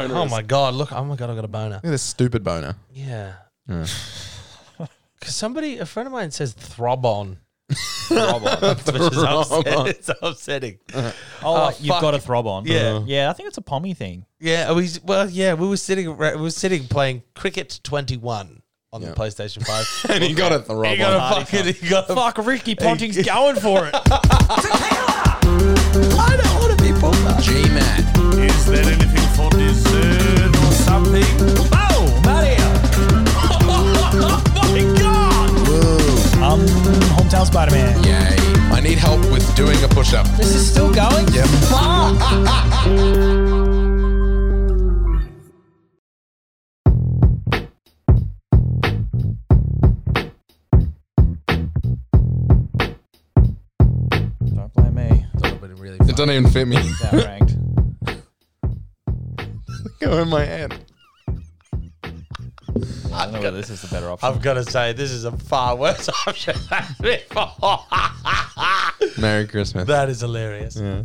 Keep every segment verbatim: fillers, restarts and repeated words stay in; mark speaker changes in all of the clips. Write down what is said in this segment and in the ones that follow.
Speaker 1: boner
Speaker 2: Oh
Speaker 1: is.
Speaker 2: my God, look. Oh my God, I've got a boner.
Speaker 3: Look at this stupid boner.
Speaker 2: Yeah.
Speaker 3: Yeah.
Speaker 2: Because somebody, a friend of mine says throb on.
Speaker 4: Throb on.
Speaker 2: Which is upset. It's upsetting.
Speaker 4: Oh,
Speaker 2: Oh,
Speaker 4: like you've
Speaker 2: fuck.
Speaker 4: got a throb on.
Speaker 2: Yeah.
Speaker 4: Yeah, I think it's a pommy thing.
Speaker 2: Yeah, we well, yeah, we were sitting, we were sitting playing Cricket twenty-one on
Speaker 3: Yeah.
Speaker 2: the PlayStation Five.
Speaker 3: And he got it the
Speaker 2: He
Speaker 3: wrong
Speaker 2: got a
Speaker 3: one.
Speaker 2: fucking, he got a
Speaker 4: Fuck, Ricky Ponting's going for it.
Speaker 2: I don't want to be pulled up.
Speaker 3: G-Man.
Speaker 5: Is there anything for dessert or something?
Speaker 4: Oh, Mario.
Speaker 5: Oh my God!
Speaker 3: Woo.
Speaker 4: Um, Hometown Spider-Man.
Speaker 3: Yay. I need help with doing a push-up.
Speaker 4: This is still going?
Speaker 3: Yep.
Speaker 4: Don't blame me.
Speaker 2: Really
Speaker 3: It doesn't even fit me.
Speaker 4: It's outranked.
Speaker 3: Go in my hand.
Speaker 4: I don't know whether this is the better option.
Speaker 2: I've got to say, this is a far worse option than before.
Speaker 3: Merry Christmas.
Speaker 2: That is hilarious.
Speaker 3: Yeah.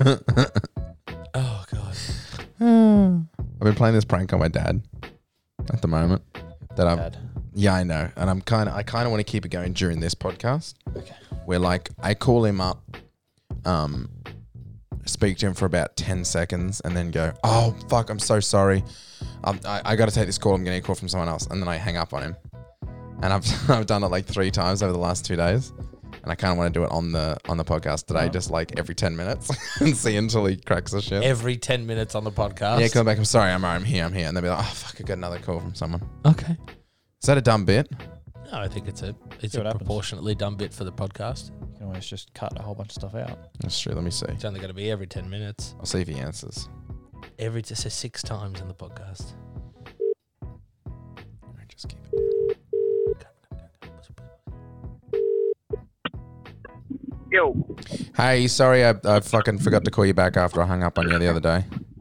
Speaker 2: Oh, God.
Speaker 3: I've been playing this prank on my dad at the moment. That I'm.
Speaker 4: Dad.
Speaker 3: Yeah, I know, and I'm kind of. I kind of want to keep it going during this podcast.
Speaker 4: Okay.
Speaker 3: Where like I call him up, um, speak to him for about ten seconds, and then go, "Oh fuck, I'm so sorry. Um, I, I got to take this call. I'm getting a call from someone else," and then I hang up on him. And I've I've done it like three times over the last two days, and I kind of want to do it on the on the podcast today,
Speaker 4: Oh.
Speaker 3: just like every ten minutes, and see until he cracks the shit.
Speaker 2: Every ten minutes on the podcast.
Speaker 3: Yeah, come back. I'm sorry. I'm I'm here. I'm here. And they'll be like, "Oh fuck, I got another call from someone."
Speaker 2: Okay.
Speaker 3: Is that a dumb bit?
Speaker 2: No, I think it's a it's
Speaker 4: See
Speaker 2: a
Speaker 4: what happens.
Speaker 2: proportionately dumb bit for the podcast.
Speaker 4: You can always just cut a whole bunch of stuff out.
Speaker 3: That's true. Let me see.
Speaker 2: It's only going to be every ten minutes.
Speaker 3: I'll see if he answers.
Speaker 2: Every just say six times in the podcast.
Speaker 3: All right, just keep it.
Speaker 6: Yo,
Speaker 3: Hey, sorry, I, I fucking forgot to call you back after I hung up on you the other day.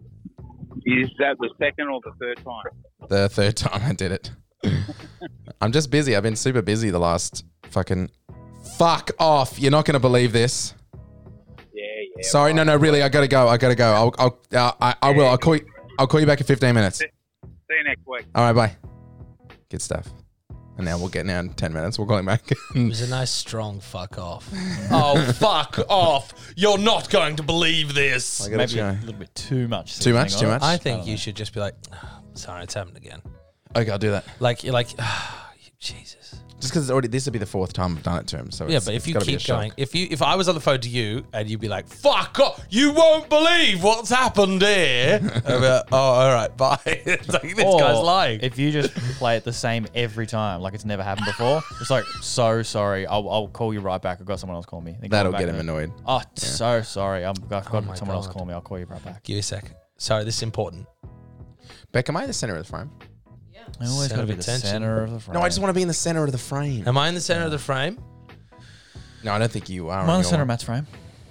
Speaker 6: is that the second or the third time?
Speaker 3: The third time I did it. I'm just busy. I've been super busy the last fucking... Fuck off. You're not going to believe this.
Speaker 6: Yeah, yeah.
Speaker 3: Sorry, no, no, really, I got to go. I got to go. I'll, I'll, uh, I, I will. I'll call you. I'll call you back in fifteen minutes.
Speaker 6: See you next week.
Speaker 3: All right, bye. Good stuff. And now we'll get now in ten minutes. We'll call him back.
Speaker 2: It was a nice strong fuck off. Oh, fuck off. You're not going to believe this.
Speaker 3: I gotta
Speaker 4: Maybe
Speaker 3: go.
Speaker 4: a little bit too much.
Speaker 3: Too much,
Speaker 4: seasoning
Speaker 3: too
Speaker 4: on it.
Speaker 3: much?
Speaker 2: I think
Speaker 4: don't
Speaker 2: you
Speaker 4: know.
Speaker 2: should just be like, "Oh, sorry, it's happened again.
Speaker 3: Okay, I'll do that.
Speaker 2: Like, you're like, oh, Jesus.
Speaker 3: Just because already this will be the fourth time I've done it to him. So
Speaker 2: Yeah,
Speaker 3: it's,
Speaker 2: but if
Speaker 3: it's
Speaker 2: you
Speaker 3: gotta be a
Speaker 2: keep
Speaker 3: shock.
Speaker 2: going, if you, if I was on the phone to you and you'd be like, "Fuck off, you won't believe what's happened here," I'd be like, "Oh, all right, bye." It's like this
Speaker 4: Or
Speaker 2: guy's lying.
Speaker 4: If you just play it the same every time, like it's never happened before, it's like, so sorry, I'll, I'll call you right back. I've got someone else call me. Then call
Speaker 3: That'll
Speaker 4: back
Speaker 3: get him
Speaker 4: and-
Speaker 3: annoyed.
Speaker 4: Oh, so sorry. I'm, I've got
Speaker 2: Oh my
Speaker 4: someone else
Speaker 2: God.
Speaker 4: call me. I'll call you right back.
Speaker 2: Give me a second. Sorry, this is important.
Speaker 3: Beck, am I in the center of the frame?
Speaker 4: I always
Speaker 2: Center
Speaker 4: got to
Speaker 2: of
Speaker 4: be the
Speaker 2: attention.
Speaker 4: center of the frame.
Speaker 3: No, I just want to be in the center of the frame.
Speaker 2: Am I in the center of the frame?
Speaker 3: No, I don't think you are.
Speaker 4: Am I
Speaker 3: on
Speaker 4: in the
Speaker 3: your
Speaker 4: center
Speaker 3: one.
Speaker 4: of Matt's frame?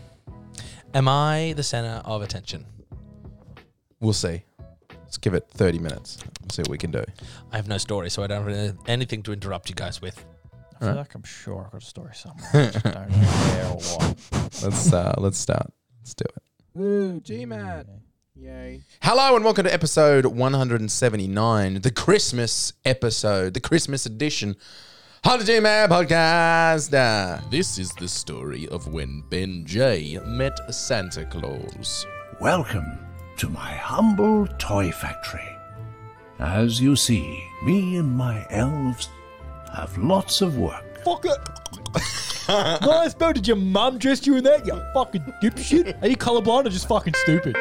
Speaker 2: Am I the center of attention?
Speaker 3: We'll see. Let's give it thirty minutes. See what we can do.
Speaker 2: I have no story, so I don't have anything to interrupt you guys with.
Speaker 4: I feel
Speaker 3: Alright.
Speaker 4: like I'm sure I've got a story somewhere. I just don't know where or what.
Speaker 3: Let's uh, let's start. Let's do it. Woo, GMAT. Yay. Hello and welcome to episode one seventy-nine, the Christmas episode, the Christmas edition of the GMAT podcast. Uh, this is the story of when Ben J met Santa Claus.
Speaker 5: Welcome to my humble toy factory. As you see, me and my elves have lots of work.
Speaker 4: Fuck it. Nice, bro. Did your mum dress you in that, you fucking dipshit? Are you colorblind or just fucking stupid?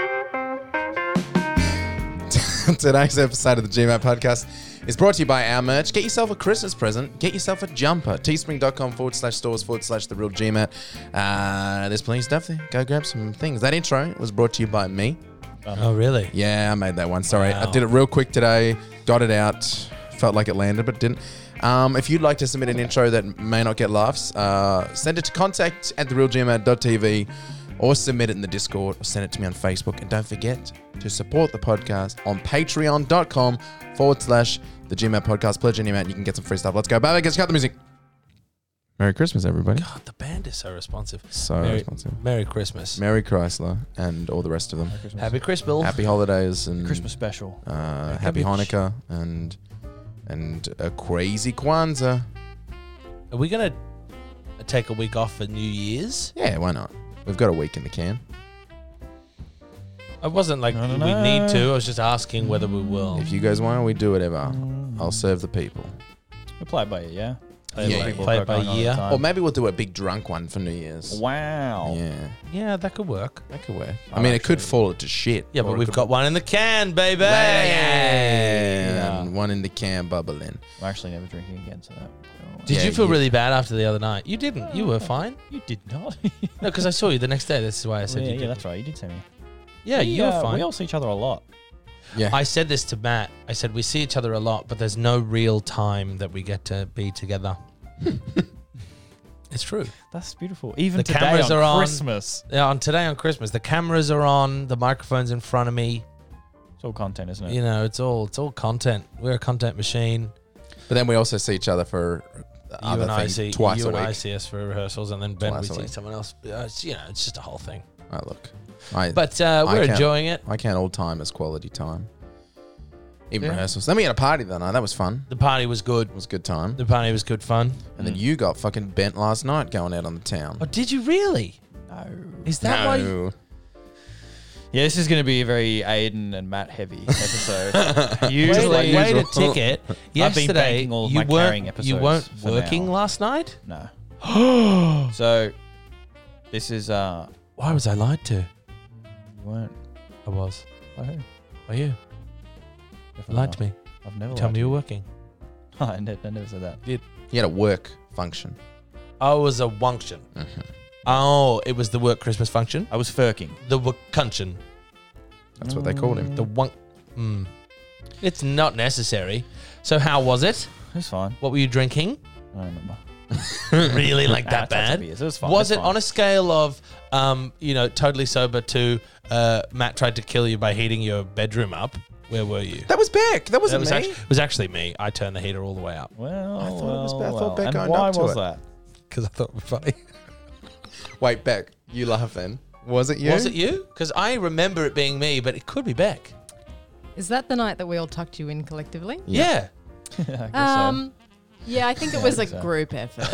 Speaker 3: Today's episode of the GMAT podcast is brought to you by our merch. Get yourself a Christmas present. Get yourself a jumper. Teespring.com forward slash stores forward slash the real GMAT. Uh, there's plenty of stuff there. Go grab some things. That intro was brought to you by me.
Speaker 2: Oh, really?
Speaker 3: Yeah, I made that one. Sorry. I
Speaker 2: Wow.
Speaker 3: did it real quick today. Got it out. Felt like it landed, but didn't. Um, if you'd like to submit an intro that may not get laughs, uh, send it to contact at the real G M A T dot T V or submit it in the Discord or send it to me on Facebook. And don't forget to support the podcast on patreon.com forward slash the GMAT podcast. Pledge any amount, you can get some free stuff. Let's go. Bye, guys. Cut the music. Merry Christmas, everybody.
Speaker 2: God, the band is so responsive.
Speaker 3: So
Speaker 2: Merry,
Speaker 3: responsive.
Speaker 2: Merry Christmas.
Speaker 3: Merry Chrysler and all the rest of them.
Speaker 2: Happy Christmas.
Speaker 3: Happy holidays and
Speaker 4: Christmas special.
Speaker 3: Uh, happy Hanukkah and and a crazy Kwanzaa.
Speaker 2: Are we going to take a week off for New Year's?
Speaker 3: Yeah, why not? We've got a week in the can.
Speaker 2: It wasn't like
Speaker 4: I
Speaker 2: we
Speaker 4: don't know.
Speaker 2: need to. I was just asking whether we will.
Speaker 3: If you guys want, we do whatever. I'll serve the people.
Speaker 4: We play it by ear, yeah?
Speaker 3: Yeah,
Speaker 4: what
Speaker 3: yeah,
Speaker 4: people
Speaker 2: play it
Speaker 4: got
Speaker 2: by
Speaker 4: going on at
Speaker 2: year.
Speaker 4: the time.
Speaker 3: Or maybe we'll do a big drunk one for New Year's.
Speaker 4: Wow.
Speaker 3: Yeah,
Speaker 2: Yeah, that could work.
Speaker 3: that could work. I
Speaker 4: I'm
Speaker 3: mean, it could
Speaker 4: actually-
Speaker 3: fall to shit.
Speaker 2: Yeah,
Speaker 3: or
Speaker 2: but
Speaker 3: it
Speaker 2: we've
Speaker 3: could
Speaker 2: got
Speaker 3: be-
Speaker 2: one in the can, baby.
Speaker 3: And one in the can bubbling.
Speaker 4: I'm actually never drinking again, so that.
Speaker 2: Did
Speaker 3: Yeah,
Speaker 2: you feel
Speaker 3: you-
Speaker 2: really bad after the other night? You didn't. You were fine.
Speaker 4: You did not.
Speaker 2: No, because I saw you the next day. This is why I said
Speaker 4: yeah,
Speaker 2: you
Speaker 4: yeah,
Speaker 2: did.
Speaker 4: that's right. You did say me.
Speaker 2: Yeah,
Speaker 4: We,
Speaker 2: you were
Speaker 4: uh,
Speaker 2: fine.
Speaker 4: We all see each other a lot.
Speaker 3: Yeah.
Speaker 2: I said this to Matt. I said we see each other a lot, but there's no real time that we get to be together. It's true.
Speaker 4: That's beautiful. Even
Speaker 2: The
Speaker 4: today
Speaker 2: cameras
Speaker 4: on
Speaker 2: are on.
Speaker 4: Christmas.
Speaker 2: Yeah, on today on Christmas, the cameras are on, the microphone's in front of me.
Speaker 4: It's all content, isn't it?
Speaker 2: You know, it's all it's all content. We're a content machine.
Speaker 3: But then we also see each other for
Speaker 2: You
Speaker 3: other
Speaker 2: and I
Speaker 3: things
Speaker 2: see
Speaker 3: twice
Speaker 2: you
Speaker 3: a
Speaker 2: and I
Speaker 3: week.
Speaker 2: see us for rehearsals, and then Ben
Speaker 3: Twice a
Speaker 2: we see
Speaker 3: week.
Speaker 2: someone else. Yeah, It's, you know, it's just a whole thing.
Speaker 3: Oh, look. I,
Speaker 2: But uh,
Speaker 3: I
Speaker 2: we're
Speaker 3: can't-
Speaker 2: enjoying it.
Speaker 3: I count all time as quality time. Even
Speaker 2: Yeah.
Speaker 3: rehearsals. Then we had a party that night. That was fun.
Speaker 2: The party was good.
Speaker 3: It was a good time.
Speaker 2: The party was good fun.
Speaker 3: And then you got fucking bent last night going out on the town.
Speaker 2: Oh, did you really?
Speaker 4: No.
Speaker 2: Is that why? You,
Speaker 3: No.
Speaker 4: Yeah, this is going to be a very Aiden and Matt heavy episode.
Speaker 2: wait,
Speaker 4: Usually,
Speaker 2: wait, wait a ticket.
Speaker 4: been
Speaker 2: Yesterday,
Speaker 4: banking all of
Speaker 2: you
Speaker 4: my carrying
Speaker 2: weren't you
Speaker 4: episodes
Speaker 2: weren't
Speaker 4: for
Speaker 2: working
Speaker 4: now.
Speaker 2: last night.
Speaker 4: No. So, this is uh,
Speaker 2: Why was I lied to?
Speaker 4: you weren't.
Speaker 2: I was.
Speaker 4: By who?
Speaker 2: By you.
Speaker 4: Definitely
Speaker 2: Lied
Speaker 4: not.
Speaker 2: to me.
Speaker 4: I've never.
Speaker 2: Tell
Speaker 4: lied
Speaker 2: me
Speaker 4: to
Speaker 2: you were working.
Speaker 4: I never, I never said that.
Speaker 3: You had a work function.
Speaker 2: Oh, it was a function.
Speaker 3: Mm-hmm.
Speaker 2: Oh, it was the work Christmas function.
Speaker 4: I was furking.
Speaker 2: The workunction.
Speaker 3: That's what they called him.
Speaker 2: The one. Mm. It's not necessary. So how was it?
Speaker 4: It's fine.
Speaker 2: What were you drinking?
Speaker 4: I don't remember.
Speaker 2: Really like
Speaker 4: Nah,
Speaker 2: that
Speaker 4: it's lots of
Speaker 2: bad?
Speaker 4: beers. It was fine.
Speaker 2: Was
Speaker 4: It's
Speaker 2: it
Speaker 4: fine.
Speaker 2: on a scale of, um, you know, totally sober to uh, Matt tried to kill you by heating your bedroom up? Where were you?
Speaker 3: That was Beck. That
Speaker 2: That
Speaker 3: wasn't
Speaker 2: was
Speaker 3: me.
Speaker 2: actually, it was actually me. I turned the heater all the way up
Speaker 4: Well,
Speaker 3: I thought it was
Speaker 4: well,
Speaker 3: bad. I thought
Speaker 4: well.
Speaker 3: Beck
Speaker 4: And
Speaker 3: owned
Speaker 4: why
Speaker 3: up to
Speaker 4: was
Speaker 3: it.
Speaker 4: that?
Speaker 2: because I thought it was funny.
Speaker 3: Wait, Beck, you laughing? Was it you?
Speaker 2: Was it you? Because I remember it being me, but it could be Beck.
Speaker 1: Is that the night that we all tucked you in collectively?
Speaker 2: Yeah.
Speaker 4: I guess
Speaker 1: Um, yeah, I think it was a
Speaker 4: so.
Speaker 1: group effort.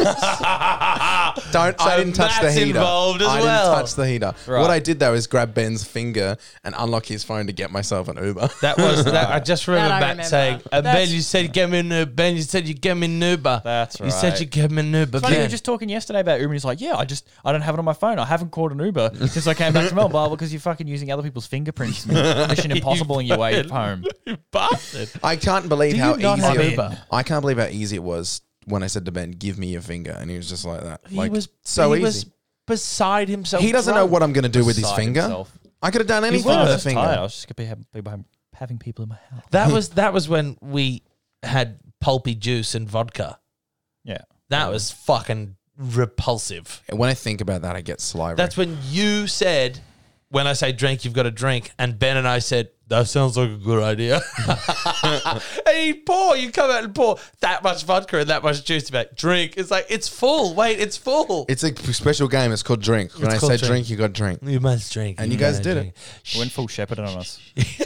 Speaker 3: Don't. I
Speaker 2: So
Speaker 3: didn't touch the
Speaker 2: Matt's
Speaker 3: heater.
Speaker 2: involved as
Speaker 3: I
Speaker 2: well.
Speaker 3: didn't touch the heater.
Speaker 4: Right.
Speaker 3: What I did though is grab Ben's finger and unlock his phone to get myself an Uber.
Speaker 2: That was that. I just remember
Speaker 1: That I
Speaker 2: Matt
Speaker 1: remember.
Speaker 2: saying, uh, "Ben,
Speaker 4: That's-
Speaker 2: you said you get me an Uber. Ben, you said you get me an Uber.
Speaker 4: That's
Speaker 2: You said
Speaker 4: right.
Speaker 2: you get me an Uber.
Speaker 4: Funny, we were
Speaker 2: Ben."
Speaker 4: just talking yesterday about Uber, and he's like, "Yeah, I just I don't have it on my phone. I haven't called an Uber since I came back to Melbourne blah, because you're fucking using other people's fingerprints, Mission Impossible, in your way home."
Speaker 2: You bastard.
Speaker 3: I can't believe
Speaker 2: Do you
Speaker 3: how
Speaker 2: not
Speaker 3: easy.
Speaker 2: have
Speaker 3: it-
Speaker 2: Uber?
Speaker 3: I can't believe how easy it was when I said to Ben, "Give me your finger," and he was just like that.
Speaker 2: He
Speaker 3: Like
Speaker 2: was
Speaker 3: so
Speaker 2: he
Speaker 3: easy.
Speaker 2: was beside himself.
Speaker 3: he doesn't know
Speaker 2: drunk.
Speaker 3: what I'm going to do with his
Speaker 4: Beside
Speaker 3: finger.
Speaker 4: himself.
Speaker 3: I could have done
Speaker 4: He
Speaker 3: anything
Speaker 4: was. I
Speaker 3: with
Speaker 4: was
Speaker 3: a
Speaker 4: just
Speaker 3: finger.
Speaker 4: tired. I was just gonna be having people, having people in my house.
Speaker 2: That was that was when we had pulpy juice and vodka.
Speaker 4: Yeah.
Speaker 2: That was fucking repulsive.
Speaker 3: When I think about that, I get saliva.
Speaker 2: That's when you said, when I say drink, you've got to drink. And Ben and I said, that sounds like a good idea. And you pour, you come out and pour that much vodka and that much juice. You're like, drink. It's like, it's full. Wait, it's full.
Speaker 3: It's a special game. It's called drink. When
Speaker 2: It's
Speaker 3: I
Speaker 2: called
Speaker 3: say
Speaker 2: drink.
Speaker 3: drink, you got drink.
Speaker 2: You must drink.
Speaker 3: And you guys
Speaker 2: gotta
Speaker 3: did
Speaker 2: drink.
Speaker 4: It went full shepherd on us.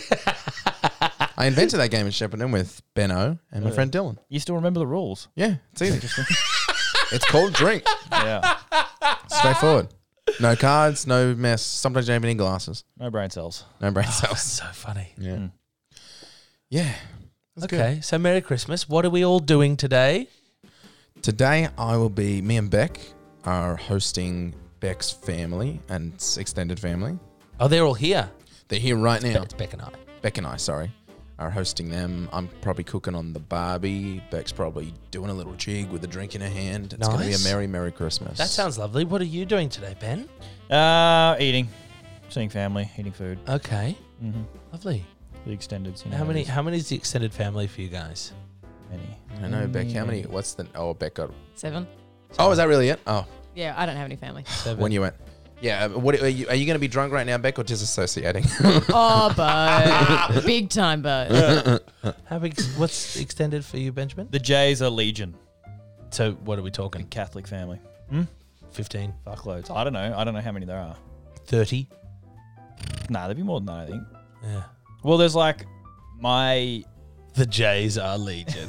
Speaker 3: I invented that game in Shepparton with Benno and my friend Dylan.
Speaker 4: You still remember the rules?
Speaker 3: Yeah, it's easy. It's called drink.
Speaker 4: Yeah.
Speaker 3: Straightforward. No cards, no mess. Sometimes you don't even need glasses.
Speaker 4: No brain cells.
Speaker 3: No brain
Speaker 2: That's
Speaker 3: cells.
Speaker 2: so funny.
Speaker 3: Yeah.
Speaker 4: Mm.
Speaker 3: Yeah. That's good.
Speaker 2: Okay, so Merry Christmas. What are we all doing today?
Speaker 3: Today I will be, me and Beck are hosting Beck's family and s- extended family.
Speaker 2: Oh, they're all here.
Speaker 3: They're here right now.
Speaker 2: It's Beck and I.
Speaker 3: Beck and I, sorry, are hosting them. I'm probably cooking on the barbie. Beck's probably doing a little jig with a drink in her hand. It's going to be a
Speaker 2: Nice.
Speaker 3: merry, merry Christmas.
Speaker 2: That sounds lovely. What are you doing today, Ben?
Speaker 4: Uh, eating, seeing family, eating food.
Speaker 2: Okay,
Speaker 4: Mm-hmm.
Speaker 2: lovely.
Speaker 4: The extended. You know,
Speaker 2: How many?
Speaker 4: it is.
Speaker 2: How many is the extended family for you guys?
Speaker 4: Many.
Speaker 3: I don't know, Beck. How many? What's the? Oh, Beck got.
Speaker 1: Seven.
Speaker 3: Oh, is that really it? Oh,
Speaker 1: Yeah, I don't have any family.
Speaker 2: Seven.
Speaker 3: when you went. Yeah. uh, What are you, are you going to be drunk right now, Beck, or disassociating?
Speaker 1: Oh, Bo. Big time, Bo.
Speaker 2: How big? What's extended for you, Benjamin?
Speaker 4: The Jays are legion.
Speaker 2: So what are we talking?
Speaker 4: Big Catholic family.
Speaker 2: fifteen,
Speaker 4: Fuckloads. I don't know. I don't know how many there are.
Speaker 2: thirty?
Speaker 4: Nah, there'd be more than that, I think.
Speaker 2: Yeah.
Speaker 4: Well, there's like my
Speaker 2: The Jays are legion.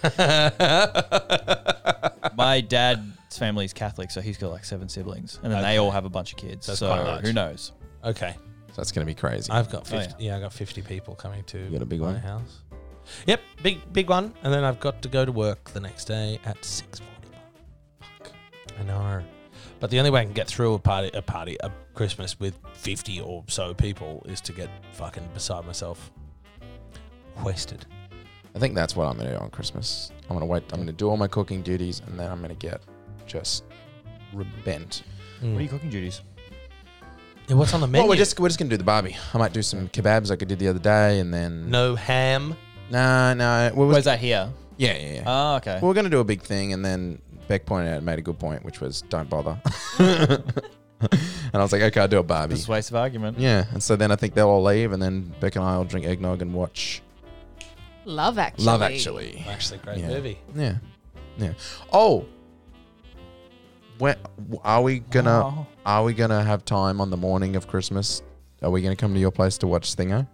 Speaker 4: my dad's family's Catholic, so he's got like seven siblings, and then they
Speaker 2: Okay.
Speaker 4: all have a bunch of kids.
Speaker 2: That's
Speaker 4: so
Speaker 2: quite large.
Speaker 4: who knows?
Speaker 2: Okay.
Speaker 3: So that's going to be crazy.
Speaker 2: I've got
Speaker 4: Oh,
Speaker 2: fifty. yeah. I got fifty people coming to
Speaker 3: You got a big
Speaker 2: my
Speaker 3: one?
Speaker 2: house. Yep, big big one. And then I've got to go to work the next day at six forty. Fuck. I know. But the only way I can get through a party, a party, a Christmas with fifty or so people is to get fucking beside myself, wasted.
Speaker 3: I think that's what I'm going to do on Christmas. I'm going to wait. I'm going to do all my cooking duties, and then I'm going to get just bent.
Speaker 4: What are your cooking duties?
Speaker 2: Yeah, what's on the menu?
Speaker 3: Well, we're just we're just going to do the barbie. I might do some kebabs like I did the other day, and then
Speaker 2: no ham.
Speaker 3: no, no. Well,
Speaker 4: Where's that here?
Speaker 3: yeah, yeah, yeah.
Speaker 4: Oh, okay.
Speaker 3: Well, we're going to do a big thing, and then Beck pointed out and made a good point, which was don't bother. And I was like, okay, I'll do a barbie.
Speaker 4: Persuasive argument.
Speaker 3: Yeah, and so then I think they'll all leave, and then Beck and I will drink eggnog and watch
Speaker 1: Love Actually.
Speaker 3: Love Actually.
Speaker 2: Actually, great
Speaker 3: Yeah.
Speaker 2: movie.
Speaker 3: Yeah, yeah. Oh, when are we gonna
Speaker 4: Oh.
Speaker 3: are we gonna have time on the morning of Christmas? Are we gonna come to your place to watch Thingo?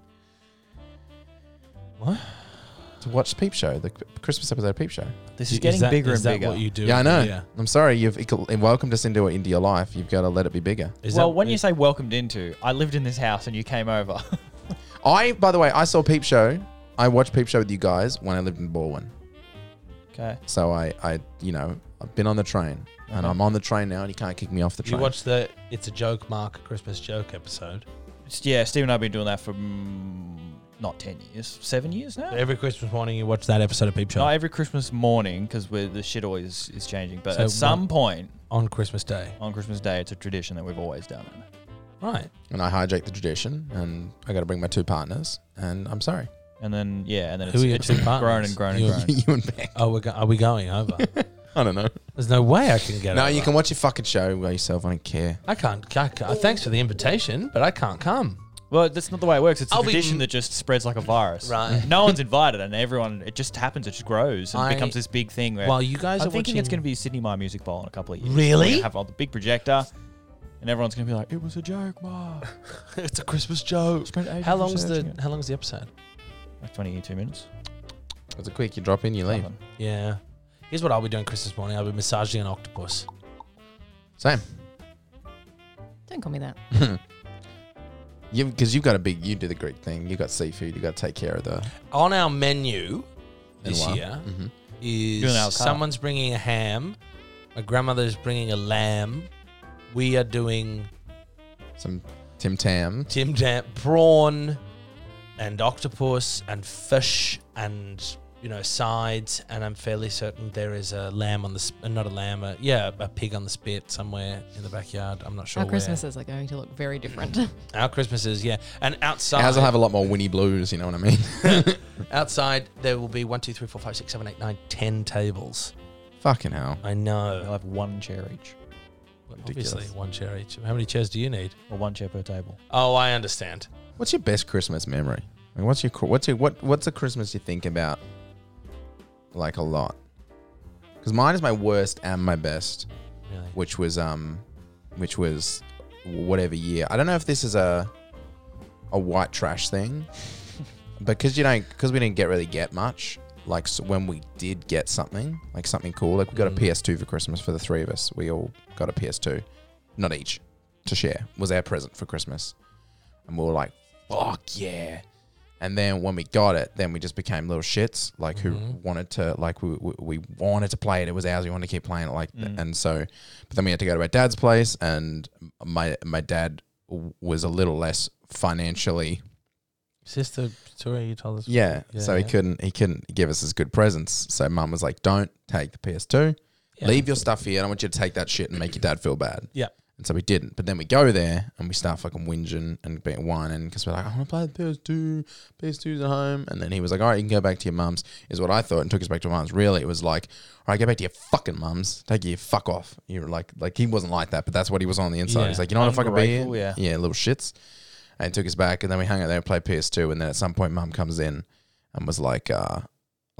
Speaker 2: What?
Speaker 3: To watch Peep Show, the Christmas episode of Peep Show.
Speaker 4: This is getting bigger
Speaker 2: is
Speaker 4: and
Speaker 2: that
Speaker 4: bigger.
Speaker 2: what you do?
Speaker 3: Yeah, I know.
Speaker 2: Yeah.
Speaker 3: I'm sorry. You've welcomed us into it into your life. You've got to let it be bigger.
Speaker 2: Is
Speaker 4: well,
Speaker 2: that,
Speaker 4: when you say welcomed into, I lived in this house and you came over.
Speaker 3: I, by the way, I saw Peep Show. I watched Peep Show with you guys when I lived in Baldwin.
Speaker 4: Okay.
Speaker 3: So I, I, you know, I've been on the train, and I'm on the train now, and you can't kick me off the
Speaker 2: you
Speaker 3: train.
Speaker 2: watch the It's a Joke Mark Christmas joke episode?
Speaker 4: It's- Yeah, Steve and I have been doing that for mm, not ten years, seven years now.
Speaker 2: Every Christmas morning you watch that episode of Peep Show.
Speaker 4: Not every Christmas morning because the shit always is changing. But
Speaker 2: So
Speaker 4: at some
Speaker 2: what-
Speaker 4: point
Speaker 2: on Christmas Day.
Speaker 4: on Christmas Day, it's a tradition that we've always done it.
Speaker 2: Right.
Speaker 3: And I hijacked the tradition, and I got to bring my two partners, and I'm sorry.
Speaker 4: And then yeah, and then
Speaker 2: Who
Speaker 4: it's,
Speaker 2: are your
Speaker 4: it's
Speaker 2: two
Speaker 4: grown
Speaker 2: partners?
Speaker 4: and grown and
Speaker 2: You-
Speaker 4: grown.
Speaker 3: You and Beck.
Speaker 2: Oh, we're go- are we going over?
Speaker 3: I don't know.
Speaker 2: There's no way I can get
Speaker 3: No,
Speaker 2: over.
Speaker 3: you can watch your fucking show by yourself. I don't care.
Speaker 2: I can't, I can't. Thanks for the invitation, but I can't come.
Speaker 4: Well, that's not the way it works. It's a
Speaker 2: I'll be
Speaker 4: tradition
Speaker 2: m-
Speaker 4: that just spreads like a virus.
Speaker 2: Right.
Speaker 4: No one's invited, and everyone. It just happens. It just grows and
Speaker 2: I-
Speaker 4: becomes this big thing. Where
Speaker 2: While you guys
Speaker 4: I'm
Speaker 2: are
Speaker 4: thinking
Speaker 2: watching,
Speaker 4: it's going to be Sydney My Music Bowl in a couple of years.
Speaker 2: Really?
Speaker 4: We're gonna have on the big projector, and everyone's going to be like, "It was a joke, Ma."
Speaker 2: it's a Christmas joke.
Speaker 4: Spent ages
Speaker 2: How long's the
Speaker 4: researching it.
Speaker 2: How long's the episode?
Speaker 4: Like twenty-two minutes.
Speaker 3: It's a quick. You drop in, you leave.
Speaker 4: Nothing.
Speaker 2: Yeah. Here's what I'll be doing Christmas morning. I'll be massaging an octopus.
Speaker 3: Same.
Speaker 1: Don't call me that.
Speaker 3: You because you've got a big. You do the Greek thing. You got seafood. You got to take care of the.
Speaker 2: On our menu this
Speaker 3: Wow.
Speaker 2: year
Speaker 3: Mm-hmm.
Speaker 2: is
Speaker 4: Doing a la carte.
Speaker 2: someone's bringing a ham. My grandmother's bringing a lamb. We are doing
Speaker 3: Some Tim Tam.
Speaker 2: Tim Tam, prawn and octopus and fish and, you know, sides. And I'm fairly certain there is a lamb on the, sp- uh, not a lamb, a, yeah, a pig on the spit somewhere in the backyard. I'm not sure
Speaker 1: Our
Speaker 2: where.
Speaker 1: Christmases are going to look very different.
Speaker 2: Our Christmases, yeah. And outside,
Speaker 3: Ours will have a lot more Winnie Blues. You know what I mean?
Speaker 2: outside there will be one, two, three, four, five, six, seven, eight, nine, ten tables.
Speaker 3: Fucking hell.
Speaker 2: I know.
Speaker 4: They'll have one chair each,
Speaker 2: Obviously,
Speaker 3: Ridiculous.
Speaker 2: one chair each. How many chairs do you need?
Speaker 4: or one chair per table.
Speaker 2: Oh, I understand.
Speaker 3: What's your best Christmas memory? I mean, what's your what's your what what's a Christmas you think about like a lot? Because mine is my worst and my best,
Speaker 2: Really.
Speaker 3: which was um, which was whatever year. I don't know if this is a a white trash thing, because you don't because we didn't get really get much. Like so when we did get something, like something cool, like we got a
Speaker 2: Mm.
Speaker 3: P S two for Christmas for the three of us. We all got a P S two, not each, to share. Was our present for Christmas, and we were like, "Fuck yeah!" And then when we got it, then we just became little shits, like who
Speaker 2: Mhm.
Speaker 3: wanted to, like we, we we wanted to play it. It was ours. We wanted to keep playing it, like,
Speaker 4: Mm.
Speaker 3: and so, but then we had to go to our dad's place, and my my dad w- was a little less financially.
Speaker 2: Sister story you told us.
Speaker 3: Yeah,
Speaker 2: Yeah,
Speaker 3: so he
Speaker 2: yeah.
Speaker 3: couldn't he couldn't give us as good presents. So mum was like, "Don't take the P S two.
Speaker 2: Yeah.
Speaker 3: Leave your stuff here. I don't want you to take that shit and make your dad feel bad."
Speaker 2: Yeah.
Speaker 3: And so we didn't. But then we go there and we start fucking whinging and being whining because we're like, "I want to play the P S two. P S two's at home." And then he was like, "All right, you can go back to your mum's," is what I thought, and took us back to our mum's. Really, it was like, "All right, go back to your fucking mum's. Take your fuck off." You were like, like he wasn't like that, but that's what he was on the inside.
Speaker 2: Yeah.
Speaker 3: He's like, "You don't want to fucking be here?"
Speaker 4: Ungrateful, yeah.
Speaker 3: Yeah, little shits. And took us back, and then we hung out there and played P S two. And then at some point, mum comes in and was like, uh,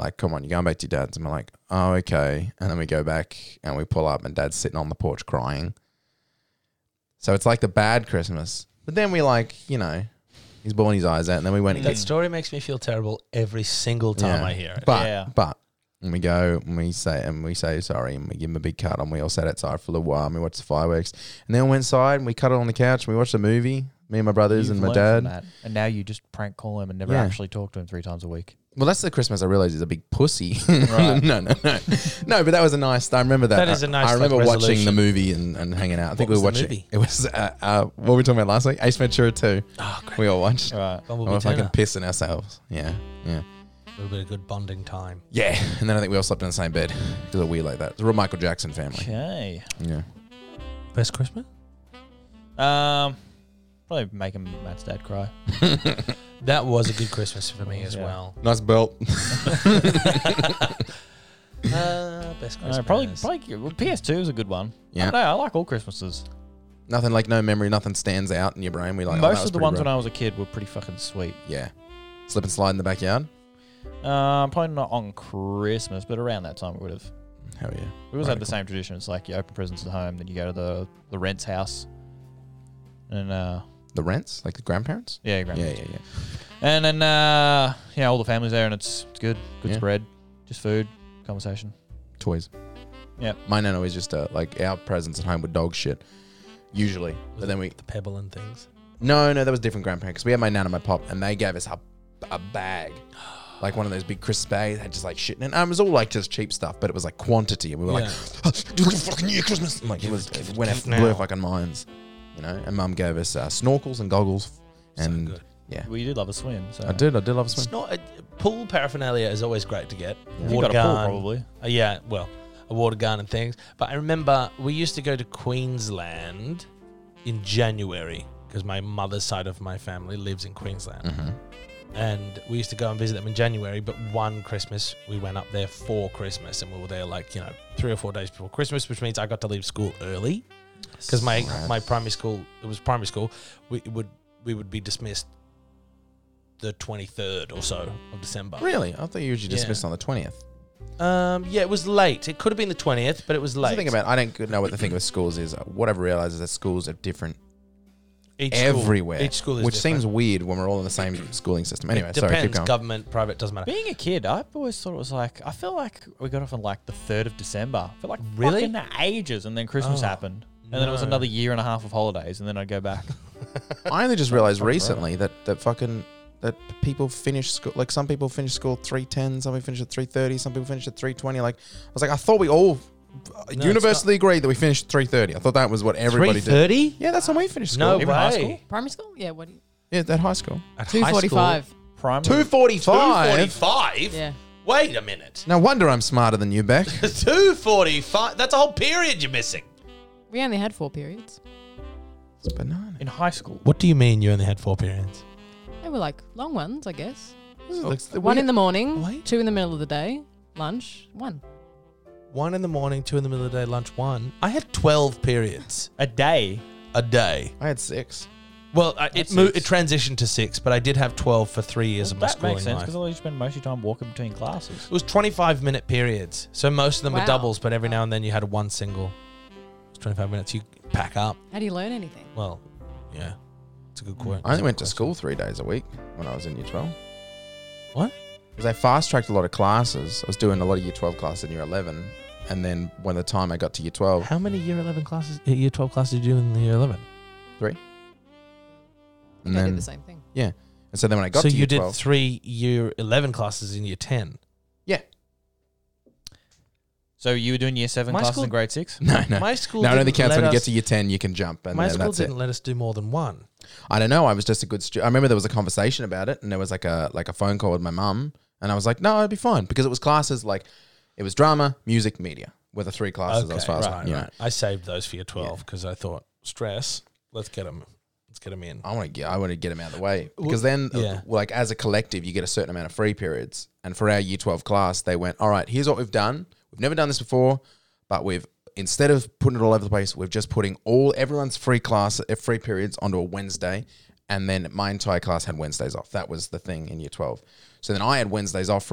Speaker 3: like, come on, you're going back to your dad's. And we're like, oh, okay. And then we go back and we pull up and dad's sitting on the porch crying. So it's like the bad Christmas. But then we like, you know, he's bawling his eyes out. And then we went.
Speaker 2: That story makes me feel terrible every single time
Speaker 3: Yeah.
Speaker 2: I hear it.
Speaker 3: But,
Speaker 4: Yeah.
Speaker 3: but. And we go and we say and we say sorry and we give him a big cut and we all sat outside for a little while and we watched the fireworks. And then we went inside and we cut it on the couch and we watched a movie. Me and my brothers
Speaker 4: You've
Speaker 3: and my
Speaker 4: learned from
Speaker 3: dad.
Speaker 4: that. And now you just prank call him and never
Speaker 3: Yeah.
Speaker 4: actually talk to him three times a week.
Speaker 3: Well, that's the Christmas I realized he's a big pussy.
Speaker 4: Right.
Speaker 3: no, no, no. No, but that was a nice, I remember that.
Speaker 2: That is a nice,
Speaker 3: I remember
Speaker 2: like,
Speaker 3: watching
Speaker 2: resolution.
Speaker 3: the movie and, and hanging out. I think
Speaker 2: What
Speaker 3: we were
Speaker 2: was the
Speaker 3: watching,
Speaker 2: movie?
Speaker 3: it was, uh, uh, what were we talking about last week? Ace Ventura two.
Speaker 2: Oh, great.
Speaker 3: We all watched.
Speaker 4: Right.
Speaker 3: And
Speaker 2: Bumblebee
Speaker 3: we're fucking
Speaker 2: Turner.
Speaker 3: pissing ourselves. Yeah, yeah.
Speaker 2: A little bit of good bonding time.
Speaker 3: Yeah, and then I think we all slept in the same bed because we're like that. It's a real Michael Jackson family.
Speaker 4: Okay.
Speaker 3: Yeah.
Speaker 2: Best Christmas?
Speaker 3: Uh,
Speaker 4: Um, probably making Matt's dad cry.
Speaker 2: That was a good Christmas for me as
Speaker 4: Yeah.
Speaker 2: well.
Speaker 3: Nice belt.
Speaker 2: Uh, best Christmas.
Speaker 4: Uh, probably, probably well, P S two is a good one.
Speaker 3: Yeah.
Speaker 4: I don't know. I like all Christmases.
Speaker 3: Nothing like no memory, nothing stands out in your brain. We like oh, that
Speaker 4: Most
Speaker 3: was
Speaker 4: of the
Speaker 3: pretty
Speaker 4: ones
Speaker 3: rough.
Speaker 4: when I was a kid were pretty fucking sweet.
Speaker 3: Yeah. Slip and slide in the backyard.
Speaker 4: Um, probably not on Christmas, but around that time we would have.
Speaker 3: Hell yeah.
Speaker 4: We always had the
Speaker 3: Radical.
Speaker 4: same tradition. It's like you open presents at home, then you go to the the rent's house, and uh,
Speaker 3: The rents? Like the grandparents?
Speaker 4: yeah, your
Speaker 3: Yeah,
Speaker 4: grandparents.
Speaker 3: yeah, yeah.
Speaker 4: And then uh, yeah, all the family's there, and it's it's good, good
Speaker 3: Yeah.
Speaker 4: spread, just food, conversation.
Speaker 3: Toys.
Speaker 4: Yep.
Speaker 3: My nana was just uh, like our presents at home were dog shit. Usually. But then we.
Speaker 2: the pebble and things.
Speaker 3: No, no, that was different grandparents. Because we had my nana and my pop, and they gave us a, a bag. Like one of those big Christmas bags, had just like shit in it. And it was all like just cheap stuff, but it was like quantity. And we were
Speaker 2: Yeah.
Speaker 3: like, do it fucking year Christmas. And like it was,
Speaker 2: Give it-
Speaker 3: it went
Speaker 2: give
Speaker 3: out
Speaker 2: it
Speaker 3: blew our
Speaker 2: now.
Speaker 3: fucking minds. You know, and mum gave us uh, snorkels and goggles. And
Speaker 2: so good.
Speaker 3: yeah.
Speaker 4: Well, you did love a swim, so
Speaker 3: I did, I did love a swim.
Speaker 2: It's not a, pool paraphernalia is always great to get.
Speaker 4: You
Speaker 2: Water
Speaker 4: got a pool,
Speaker 2: gun,
Speaker 4: probably.
Speaker 2: uh, yeah, well, a water gun and things. But I remember we used to go to Queensland in January because my mother's side of my family lives in Queensland.
Speaker 3: Mm-hmm.
Speaker 2: And we used to go and visit them in January, but one Christmas we went up there for Christmas and we were there like, you know, three or four days before Christmas, which means I got to leave school early because my,
Speaker 3: Rad.
Speaker 2: my primary school, it was primary school, we it would we would be dismissed the twenty-third or so of December.
Speaker 3: Really? I thought you usually
Speaker 2: Yeah.
Speaker 3: dismissed on the twentieth.
Speaker 2: Um, yeah, it was late. It could have been the twentieth, but it was
Speaker 3: The
Speaker 2: late.
Speaker 3: thing about I don't know what the thing with schools is. What I've realized is that schools are different
Speaker 2: each school-
Speaker 3: everywhere,
Speaker 2: each school is
Speaker 3: which
Speaker 2: different.
Speaker 3: seems weird when we're all in the same schooling system. Anyway,
Speaker 2: it
Speaker 3: sorry, keep
Speaker 2: depends.
Speaker 3: going.
Speaker 2: Government, private, doesn't matter.
Speaker 4: Being a kid, I've always thought it was like I feel like we got off on like the third of December for like
Speaker 2: Really?
Speaker 4: fucking ages, and then Christmas
Speaker 2: Oh,
Speaker 4: happened, and then it was
Speaker 2: no.
Speaker 4: another year and a half of holidays, and then I'd go back.
Speaker 3: I only just realized
Speaker 4: Fucking
Speaker 3: recently that that fucking that people finish school. Like some people finish school at three ten, some people finish at three thirty, some people finish at three twenty. Like I was like, I thought we all
Speaker 2: it's
Speaker 3: universally agreed that we finished at three thirty. I thought that was what everybody
Speaker 2: Three
Speaker 3: did.
Speaker 2: thirty
Speaker 3: Yeah, that's when we finished
Speaker 2: No
Speaker 3: school.
Speaker 4: Even high
Speaker 2: way.
Speaker 4: school?
Speaker 1: Primary school? Yeah, what do you...
Speaker 3: Yeah, at high school.
Speaker 2: At
Speaker 1: two
Speaker 2: high
Speaker 1: forty-five.
Speaker 4: Primary.
Speaker 3: Two forty
Speaker 2: Two
Speaker 3: five.
Speaker 2: forty-five.
Speaker 1: Yeah.
Speaker 2: Wait a minute.
Speaker 3: No wonder I'm smarter than you, Beck.
Speaker 2: Two forty-five. That's a whole period you're missing.
Speaker 1: We only had four periods.
Speaker 3: It's banana.
Speaker 4: in high school.
Speaker 2: What do you mean you only had four periods?
Speaker 1: They were like long ones, I guess.
Speaker 3: Looks-
Speaker 1: One in the morning,
Speaker 2: Wait.
Speaker 1: two in the middle of the day, lunch, one.
Speaker 2: One in the morning, two in the middle of the day, lunch one. I had twelve periods
Speaker 4: A day.
Speaker 2: a day.
Speaker 3: I had six.
Speaker 2: Well, I, it
Speaker 4: That's
Speaker 2: moved,
Speaker 4: six.
Speaker 2: it transitioned to six, but I did have twelve for three years
Speaker 4: Well,
Speaker 2: of my
Speaker 4: that
Speaker 2: schooling
Speaker 4: makes sense
Speaker 2: life.
Speaker 4: because you spend most of your time walking between classes.
Speaker 2: It was twenty-five minute periods. So most of them were
Speaker 1: Wow.
Speaker 2: doubles, but every now and then you had one single. It was twenty-five minutes. You pack up.
Speaker 1: How do you learn anything?
Speaker 2: Well, yeah. It's a good question.
Speaker 3: I only went to school three days a week when I was in year twelve.
Speaker 2: What?
Speaker 3: Because I fast tracked a lot of classes. I was doing a lot of year twelve classes in year eleven. And then when the time I got to year twelve,
Speaker 2: How many year eleven classes, year twelve classes did you do in the year eleven?
Speaker 3: three.
Speaker 1: I
Speaker 3: And
Speaker 1: think I
Speaker 3: then,
Speaker 1: did the same thing.
Speaker 3: yeah. And so then when I got
Speaker 2: So
Speaker 3: to
Speaker 2: you
Speaker 3: year
Speaker 2: did
Speaker 3: twelve,
Speaker 2: three year eleven classes in year ten.
Speaker 3: yeah.
Speaker 4: So you were doing year seven
Speaker 2: My
Speaker 4: classes
Speaker 2: school-
Speaker 4: in grade six?
Speaker 3: No, no.
Speaker 2: My school
Speaker 3: No, it only
Speaker 2: didn't
Speaker 3: counts
Speaker 2: let
Speaker 3: when you
Speaker 2: us-
Speaker 3: get to year ten, you can jump. And
Speaker 2: My
Speaker 3: then
Speaker 2: school
Speaker 3: that's
Speaker 2: didn't
Speaker 3: it.
Speaker 2: let us do more than one.
Speaker 3: I don't know. I was just a good student. I remember there was a conversation about it, and there was like a like a phone call with my mum, and I was like, no, it'd be fine because it was classes like it was drama, music, media were the three classes I was fast.
Speaker 2: right,
Speaker 3: you know,
Speaker 2: right. I saved those for year twelve because I thought stress. Let's get them. Let's get them in.
Speaker 3: I want to get I want to get them out of the way because then, uh,
Speaker 2: yeah.
Speaker 3: like as a collective, you get a certain amount of free periods. And for our year twelve class, they went, all right, here's what we've done. We've never done this before, but we've instead of putting it all over the place, we're just putting all everyone's free class, uh, free periods onto a Wednesday. And then my entire class had Wednesdays off. That was the thing in year twelve. So then I had Wednesdays off from the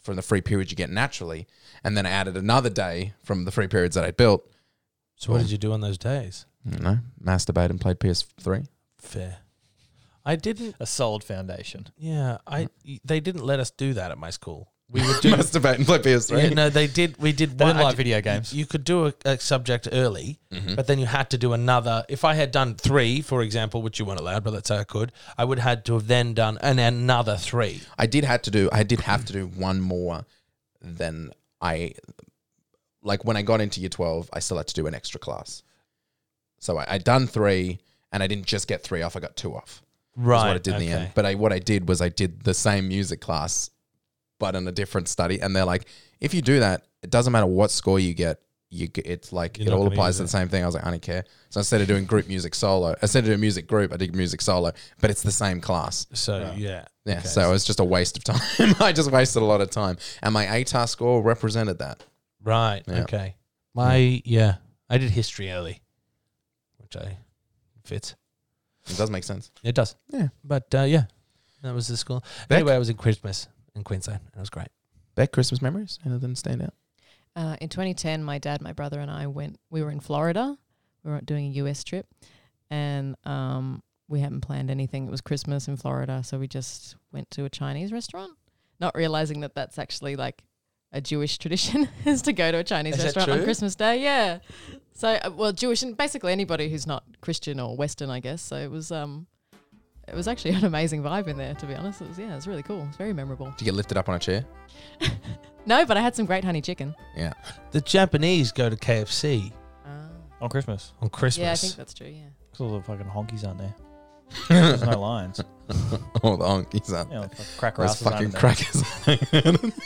Speaker 3: from the free periods you get naturally, and then I added another day from the free periods that I built.
Speaker 2: So what did you do on those days?
Speaker 3: I don't know, masturbate and played P S three.
Speaker 2: Fair. I didn't.
Speaker 4: A solid foundation.
Speaker 2: Yeah, I. They didn't let us do that at my school. We would do.
Speaker 3: Masturbate and play P S three.
Speaker 2: Yeah, no, they did. We did.
Speaker 4: They
Speaker 2: one,
Speaker 4: didn't
Speaker 2: I
Speaker 4: like
Speaker 2: did-
Speaker 4: video games.
Speaker 2: You could do a, a subject early,
Speaker 3: Mm-hmm.
Speaker 2: but then you had to do another. If I had done three, for example, which you weren't allowed, but let's say I could, I would have had to have then done an, another three.
Speaker 3: I did have to do. I did have to do one more than I. Like when I got into year twelve, I still had to do an extra class. So I, I done three, and I didn't just get three off. I got two off.
Speaker 2: Right.
Speaker 3: Is what I did in the
Speaker 2: okay.
Speaker 3: end. But I, what I did was I did the same music class, but in a different study. And they're like, if you do that, it doesn't matter what score you get. You get, it's like
Speaker 2: You're
Speaker 3: it
Speaker 2: not
Speaker 3: all
Speaker 2: gonna
Speaker 3: applies
Speaker 2: use
Speaker 3: to the
Speaker 2: it.
Speaker 3: same thing. I was like, I don't care. So instead of doing group music solo, instead of doing music group, I did music solo. But it's the same class.
Speaker 2: So yeah,
Speaker 3: Yeah.
Speaker 2: Okay.
Speaker 3: So it was just a waste of time. I just wasted a lot of time, and my A T A R score represented that.
Speaker 2: right.
Speaker 3: Yeah.
Speaker 2: Okay. My yeah, I did history early, which I fits.
Speaker 3: It does make sense.
Speaker 2: It does.
Speaker 3: Yeah.
Speaker 2: But uh, yeah, that was the school.
Speaker 3: Beck?
Speaker 2: Anyway, I was in Christmas in Queensland, and it was great.
Speaker 3: Beck, Christmas memories? Anything stand out?
Speaker 1: Uh, in twenty ten, my dad, my brother, and I went. We were in Florida. We were doing a U S trip, and um, we hadn't planned anything. It was Christmas in Florida, so we just went to a Chinese restaurant, not realizing that that's actually like a Jewish tradition is to go to a Chinese
Speaker 2: Is that
Speaker 1: restaurant on
Speaker 2: true?
Speaker 1: Christmas Day. Yeah. So, uh, well, Jewish and basically anybody who's not Christian or Western, I guess. So it was, um, it was actually an amazing vibe in there. To be honest, it was yeah, it was really cool. It was very memorable.
Speaker 3: Did you get lifted up on a chair?
Speaker 1: No, but I had some great honey chicken.
Speaker 3: Yeah.
Speaker 2: The Japanese go to K F C
Speaker 4: On Christmas.
Speaker 2: on Christmas.
Speaker 1: Yeah, I think that's true. Yeah.
Speaker 4: Because all the fucking honkies aren't there. There's no lines.
Speaker 3: Oh, the honkies are.
Speaker 4: You know, fucking cracker
Speaker 3: Those
Speaker 4: asses aren't
Speaker 3: fucking
Speaker 4: in there.
Speaker 3: crackers.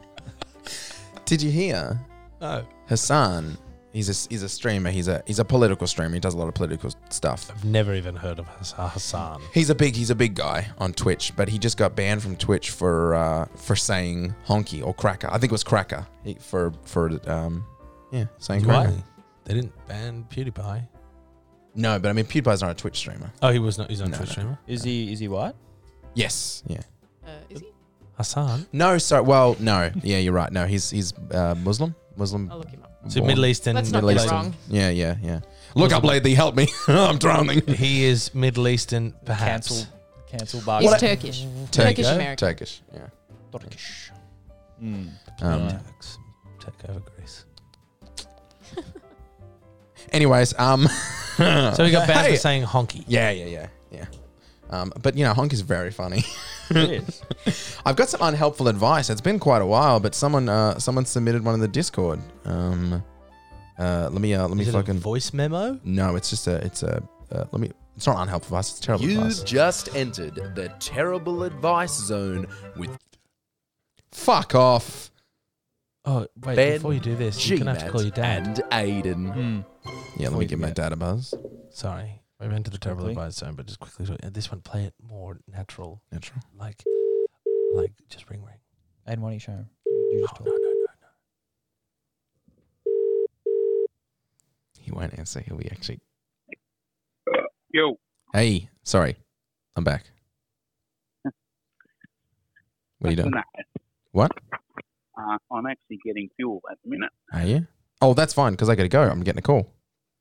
Speaker 3: Did you hear
Speaker 2: No,
Speaker 3: Hassan? He's a he's a streamer. He's a he's a political streamer. He does a lot of political stuff.
Speaker 2: I've never even heard of Hass- Hassan.
Speaker 3: He's a big he's a big guy on Twitch, but he just got banned from Twitch for uh, for saying honky or cracker. I think it was cracker he, for for um yeah saying cracker.
Speaker 2: Why? They didn't ban PewDiePie.
Speaker 3: No, but I mean PewDiePie's not a Twitch streamer.
Speaker 2: Oh, he was not. He's not a
Speaker 3: No,
Speaker 2: Twitch
Speaker 3: no.
Speaker 2: streamer.
Speaker 4: Is he is he white?
Speaker 3: Yes, yeah.
Speaker 1: Uh, is he?
Speaker 2: Hassan.
Speaker 3: No, sorry. Well, no. Yeah, you're right. No, he's he's uh, Muslim. Muslim.
Speaker 1: I'll look him up.
Speaker 2: So
Speaker 3: born.
Speaker 2: Middle Eastern.
Speaker 1: Let's not
Speaker 3: Middle
Speaker 1: get it
Speaker 3: Eastern.
Speaker 1: wrong.
Speaker 3: Yeah, yeah, yeah. Look up, lady. Help me. I'm drowning.
Speaker 2: He is Middle Eastern, perhaps.
Speaker 4: Cancel cancel bar.
Speaker 1: He's
Speaker 3: What-
Speaker 1: Turkish.
Speaker 3: Turkish.
Speaker 1: Turkish American.
Speaker 3: Turkish. Yeah.
Speaker 4: Turkish. Mm.
Speaker 3: Um,
Speaker 2: Turks. Take over Greece.
Speaker 3: Anyways, um.
Speaker 2: So he got banned
Speaker 3: Hey.
Speaker 2: for saying honky.
Speaker 3: Yeah, yeah, yeah, yeah. Um, but you know, honk is very funny.
Speaker 4: It is.
Speaker 3: I've got some unhelpful advice. It's been quite a while, but someone uh, someone submitted one in the Discord. Um, uh, let me uh, let me
Speaker 2: Is it a
Speaker 3: fucking.
Speaker 2: voice memo?
Speaker 3: No, it's just a it's a uh, let me. It's not unhelpful advice. It's terrible
Speaker 7: You
Speaker 3: advice.
Speaker 7: just entered the terrible advice zone with
Speaker 3: Fuck off.
Speaker 2: Oh, wait,
Speaker 7: Ben,
Speaker 2: before you do this, you're going to have to call your dad.
Speaker 7: and Aiden.
Speaker 4: Mm.
Speaker 3: Yeah, let
Speaker 2: Before
Speaker 3: me
Speaker 2: you
Speaker 3: give my
Speaker 2: forget.
Speaker 3: dad a buzz.
Speaker 2: Sorry. I went to the terrible
Speaker 4: Quickly.
Speaker 2: advice zone, but just quickly, so- uh, this one, play it more natural.
Speaker 3: Natural.
Speaker 2: Like, like just ring ring.
Speaker 4: Aiden, why don't you show him? You, you just
Speaker 2: Oh,
Speaker 4: talk.
Speaker 2: no, no, no, no.
Speaker 3: He won't answer. He'll be actually.
Speaker 6: Yo,
Speaker 3: Hey, sorry, I'm back. What are you doing?
Speaker 6: no,
Speaker 3: What?
Speaker 6: uh, I'm actually getting fuel at the minute.
Speaker 3: Are you? Oh, that's fine because I got to go. I'm getting a call.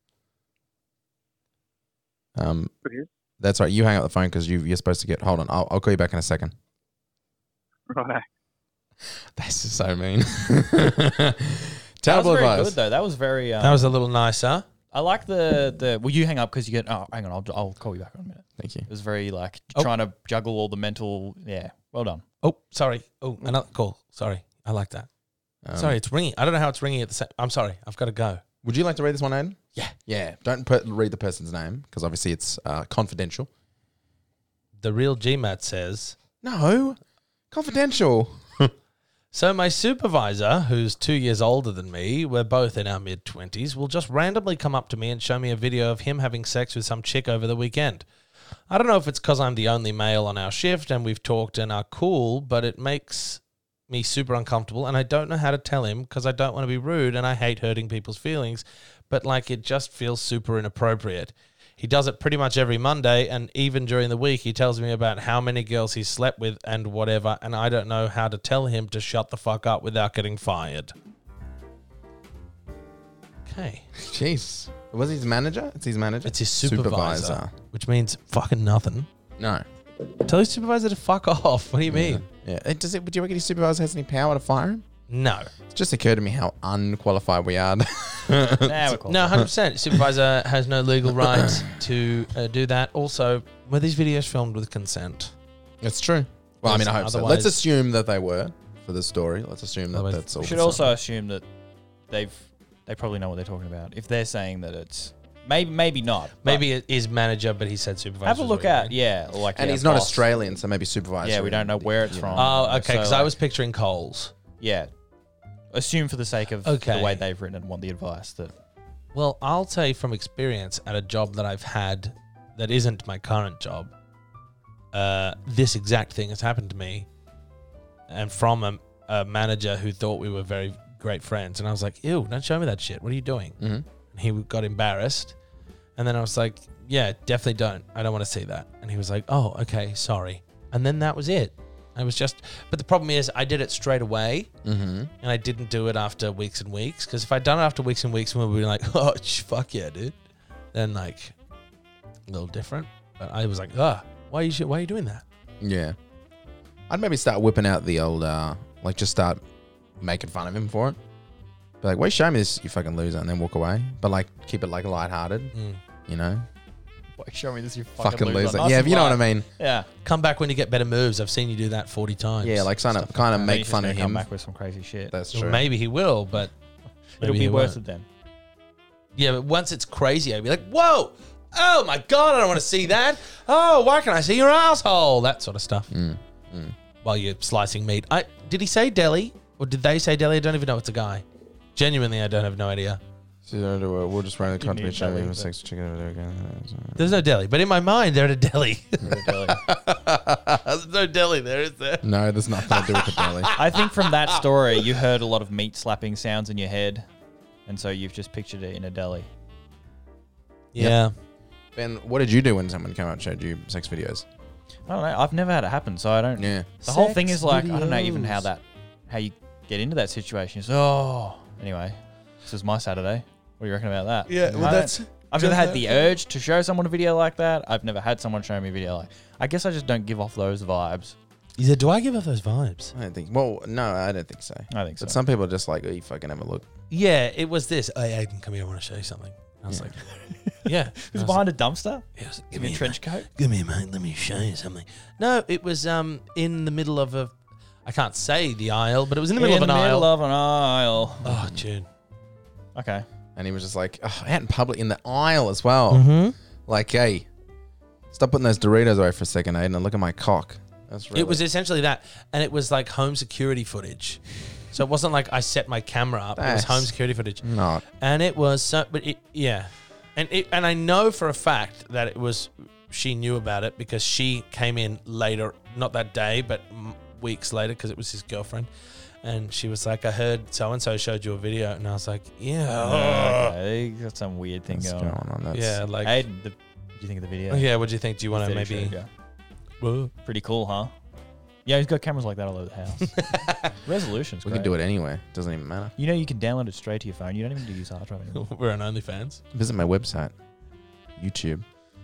Speaker 3: Um,
Speaker 6: Okay.
Speaker 3: that's right. You hang up the phone because you, you're supposed to get. Hold on. I'll, I'll call you back in a second.
Speaker 6: Right.
Speaker 3: That's just so mean.
Speaker 4: That
Speaker 3: Terrible
Speaker 4: was very
Speaker 3: advice.
Speaker 4: good though. That was very. Um,
Speaker 2: That was a little nicer.
Speaker 4: I like the the. Well, you hang up because you get. Oh, hang on. I'll I'll call you back in a minute.
Speaker 3: Thank you.
Speaker 4: It was very like
Speaker 2: Oh.
Speaker 4: trying to juggle all the mental. Yeah. Well done.
Speaker 2: Oh, sorry. Oh, another call. Sorry. I like that.
Speaker 3: Um,
Speaker 2: sorry, it's ringing. I don't know how it's ringing at the same. I'm sorry. I've got to go.
Speaker 3: Would you like to read this one, Aiden?
Speaker 2: Yeah.
Speaker 3: Yeah. Don't put, read the person's name because obviously it's uh, confidential.
Speaker 2: The real G MAT says.
Speaker 3: No, confidential.
Speaker 2: So my supervisor, who's two years older than me, we're both in our mid-twenties, will just randomly come up to me and show me a video of him having sex with some chick over the weekend. I don't know if it's because I'm the only male on our shift and we've talked and are cool, but it makes me super uncomfortable and I don't know how to tell him because I don't want to be rude and I hate hurting people's feelings, but like it just feels super inappropriate. He does it pretty much every Monday, and even during the week, he tells me about how many girls he's slept with and whatever, and I don't know how to tell him to shut the fuck up without getting fired. Okay.
Speaker 3: Jeez. Was he his manager? It's his manager?
Speaker 2: It's his supervisor, which means fucking nothing.
Speaker 3: No.
Speaker 2: Tell his supervisor to fuck off. What do you mean?
Speaker 3: Yeah. It, does it, do you reckon his supervisor has any power to fire him?
Speaker 2: No.
Speaker 3: It's just occurred to me how unqualified we are.
Speaker 4: Nah, we're cool.
Speaker 2: No, one hundred percent. Supervisor has no legal right to uh, do that. Also, were these videos filmed with consent?
Speaker 3: It's true. Well, I mean, I hope so.
Speaker 2: Otherwise-
Speaker 3: Let's assume that they were for the story. Let's assume that
Speaker 2: Otherwise-
Speaker 3: that's all.
Speaker 4: We should
Speaker 3: consent.
Speaker 4: also assume that they've they probably know what they're talking about. If they're saying that it's maybe maybe not. but
Speaker 2: Maybe it is manager, but he said supervisor.
Speaker 4: have a
Speaker 2: is
Speaker 4: look
Speaker 2: what you
Speaker 4: at
Speaker 2: mean.
Speaker 4: yeah, like
Speaker 3: And
Speaker 4: yeah,
Speaker 3: he's not
Speaker 4: boss.
Speaker 3: Australian, so maybe supervisor.
Speaker 4: Yeah, we don't know where it's
Speaker 3: you
Speaker 4: from.
Speaker 2: Oh, okay. Because
Speaker 4: So,
Speaker 2: I
Speaker 4: like-
Speaker 2: was picturing Coles.
Speaker 4: Yeah, assume for the sake of
Speaker 2: Okay.
Speaker 4: the way they've written it and want the advice that
Speaker 2: Well, I'll tell you from experience at a job that I've had that isn't my current job, uh, this exact thing has happened to me, and from a, a manager who thought we were very great friends, and I was like, "Ew, don't show me that shit. What are you doing?"
Speaker 3: Mm-hmm.
Speaker 2: And he got embarrassed, and then I was like, "Yeah, definitely don't. I don't want to see that." And he was like, "Oh, okay, sorry." And then that was it. I was just, but the problem is, I did it straight away,
Speaker 3: Mm-hmm.
Speaker 2: and I didn't do it after weeks and weeks. Because if I'd done it after weeks and weeks, and we'd be like, "Oh, sh- fuck yeah, dude," then like a little different. But I was like, "Ah, why are you sh- why are you doing that?"
Speaker 3: Yeah. I'd maybe start whipping out the old, uh, like just start making fun of him for it. Be like, wait, show me this, you fucking loser, and then walk away. But like, keep it like lighthearted,
Speaker 2: Mm.
Speaker 3: you know?
Speaker 4: like, show me this, you fucking,
Speaker 3: Fucking
Speaker 4: loser.
Speaker 3: loser.
Speaker 4: Nice
Speaker 3: Yeah,
Speaker 4: and
Speaker 3: if you know what I
Speaker 4: light.
Speaker 3: mean.
Speaker 4: Yeah,
Speaker 2: Come back when you get better moves. I've seen you do that forty times.
Speaker 3: Yeah, like kind of,
Speaker 2: Stuff
Speaker 3: kind of
Speaker 4: And then
Speaker 3: make
Speaker 4: he's just
Speaker 3: fun of
Speaker 4: gonna come
Speaker 3: him.
Speaker 4: back with some crazy shit.
Speaker 3: That's
Speaker 2: Well,
Speaker 3: true.
Speaker 2: maybe he will, but
Speaker 4: It'll
Speaker 2: maybe
Speaker 4: be
Speaker 2: he
Speaker 4: worth
Speaker 2: won't.
Speaker 4: it then.
Speaker 2: Yeah, but once it's crazy, I'd be like, "Whoa, oh my god, I don't want to see that. Oh, why can't I see your asshole?" That sort of stuff.
Speaker 3: Mm, mm.
Speaker 2: While you're slicing meat. I did he say deli or did they say deli? I don't even know. It's a guy. Genuinely, I don't have no idea.
Speaker 3: So we'll just run the
Speaker 4: Didn't need
Speaker 3: contribution
Speaker 4: belly,
Speaker 3: of
Speaker 4: but-
Speaker 3: sex chicken over there again.
Speaker 2: There's no deli, but in my mind, they're at a deli.
Speaker 4: Really.
Speaker 2: There's no deli there, is there?
Speaker 3: No, there's nothing to do with the belly.
Speaker 4: I think from that story, you heard a lot of meat slapping sounds in your head, and so you've just pictured it in a deli.
Speaker 2: Yeah.
Speaker 3: Ben, what did you do when someone came out and showed you sex videos?
Speaker 4: I don't know. I've never had it happen, so I don't.
Speaker 3: Yeah.
Speaker 4: The whole thing is like I don't know even
Speaker 2: videos.
Speaker 4: how that how you get into that situation. So oh, anyway, this is my Saturday. What do you reckon about that?
Speaker 2: Yeah, well,
Speaker 4: I
Speaker 2: that's-
Speaker 4: don't- I've never had the urge to show someone a video like that. I've never had someone show me a video like. I guess I just don't give off those vibes.
Speaker 2: He said, "Do I give off those vibes?"
Speaker 3: I don't think. Well, no, I don't think so.
Speaker 4: I think so.
Speaker 3: But some people are just like, oh, you fucking have a look.
Speaker 2: Yeah, it was this. Hey, Aiden, come here. I want to show you something. I was
Speaker 3: Yeah.
Speaker 2: like, "Yeah."
Speaker 4: It was
Speaker 2: I was
Speaker 4: behind a dumpster.
Speaker 2: He was like,
Speaker 4: Give me a trench coat.
Speaker 2: Give me a mate. Let me show you something. No, it was um in the middle of a. I can't say the aisle, but it was in the middle
Speaker 4: in
Speaker 2: of an
Speaker 4: the middle
Speaker 2: aisle.
Speaker 4: of an aisle.
Speaker 2: Oh, June.
Speaker 4: Okay.
Speaker 3: And he was just like, oh, out in public, in the aisle as well.
Speaker 2: Mm-hmm.
Speaker 3: Like, hey, stop putting those Doritos away for a second, Aiden, and look at my cock. That's really.
Speaker 2: It was essentially that, and it was like home security footage. So it wasn't like I set my camera up. It was
Speaker 3: That's
Speaker 2: home security footage,
Speaker 3: not.
Speaker 2: and it was so. But it, yeah, and it, and I know for a fact that it was. She knew about it because she came in later, not that day, but m- weeks later, because it was his girlfriend, and she was like, "I heard so and so showed you a video," and I was like, "Yeah,
Speaker 4: Okay. Got some weird thing
Speaker 3: What's
Speaker 4: going
Speaker 3: going
Speaker 4: on.
Speaker 3: on? That's,
Speaker 2: yeah." Like,
Speaker 4: Hey, the, what do you think of the video?
Speaker 2: yeah. What do you think? Do you want to
Speaker 4: Fetish
Speaker 2: maybe?
Speaker 4: video.
Speaker 2: Whoa.
Speaker 4: Pretty cool, huh? Yeah, he's got cameras like that all over the house. Resolution's
Speaker 3: we
Speaker 4: great.
Speaker 3: can do it anyway. Doesn't even matter.
Speaker 4: You know, you can download it straight to your phone. You don't even need to use hard drive anymore.
Speaker 2: We're on OnlyFans.
Speaker 3: Visit my website, YouTube.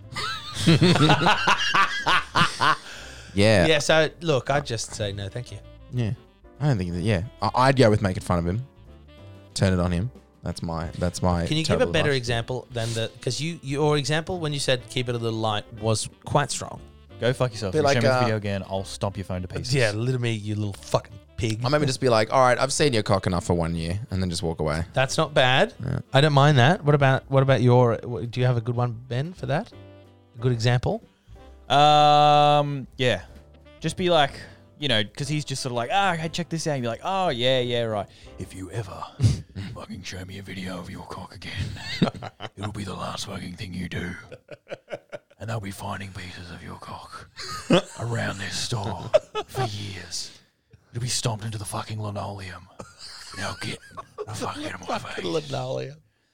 Speaker 3: yeah.
Speaker 2: Yeah. So look, I just say no, thank you.
Speaker 3: Yeah. I don't think that. Yeah. I- I'd go with making fun of him. Turn it on him. That's my. That's my.
Speaker 2: Can you give a
Speaker 3: terrible
Speaker 2: better
Speaker 3: advice.
Speaker 2: example than the? Because you your example when you said keep it a little light was quite strong.
Speaker 4: Go fuck yourself.
Speaker 3: Bit
Speaker 4: If you
Speaker 3: like,
Speaker 4: show me this
Speaker 3: uh,
Speaker 4: video again, I'll stomp your phone to pieces.
Speaker 2: Yeah, little me, you little fucking pig.
Speaker 3: I maybe just be like, all right, I've seen your cock enough for one year, and then just walk away.
Speaker 2: That's not bad.
Speaker 3: Yeah.
Speaker 2: I don't mind that. What about what about your? what- Do you have a good one, Ben, for that? A good example?
Speaker 4: Um. Yeah. Just be like, you know, because he's just sort of like, ah, hey, check this out. And you're like, oh yeah, yeah, right. If you ever fucking show me a video of your cock again, it'll be the last fucking thing you do. And they'll be finding pieces of your cock around this store for years. It'll be stomped into the fucking linoleum. Now get the fuck out of my face.
Speaker 2: Linoleum.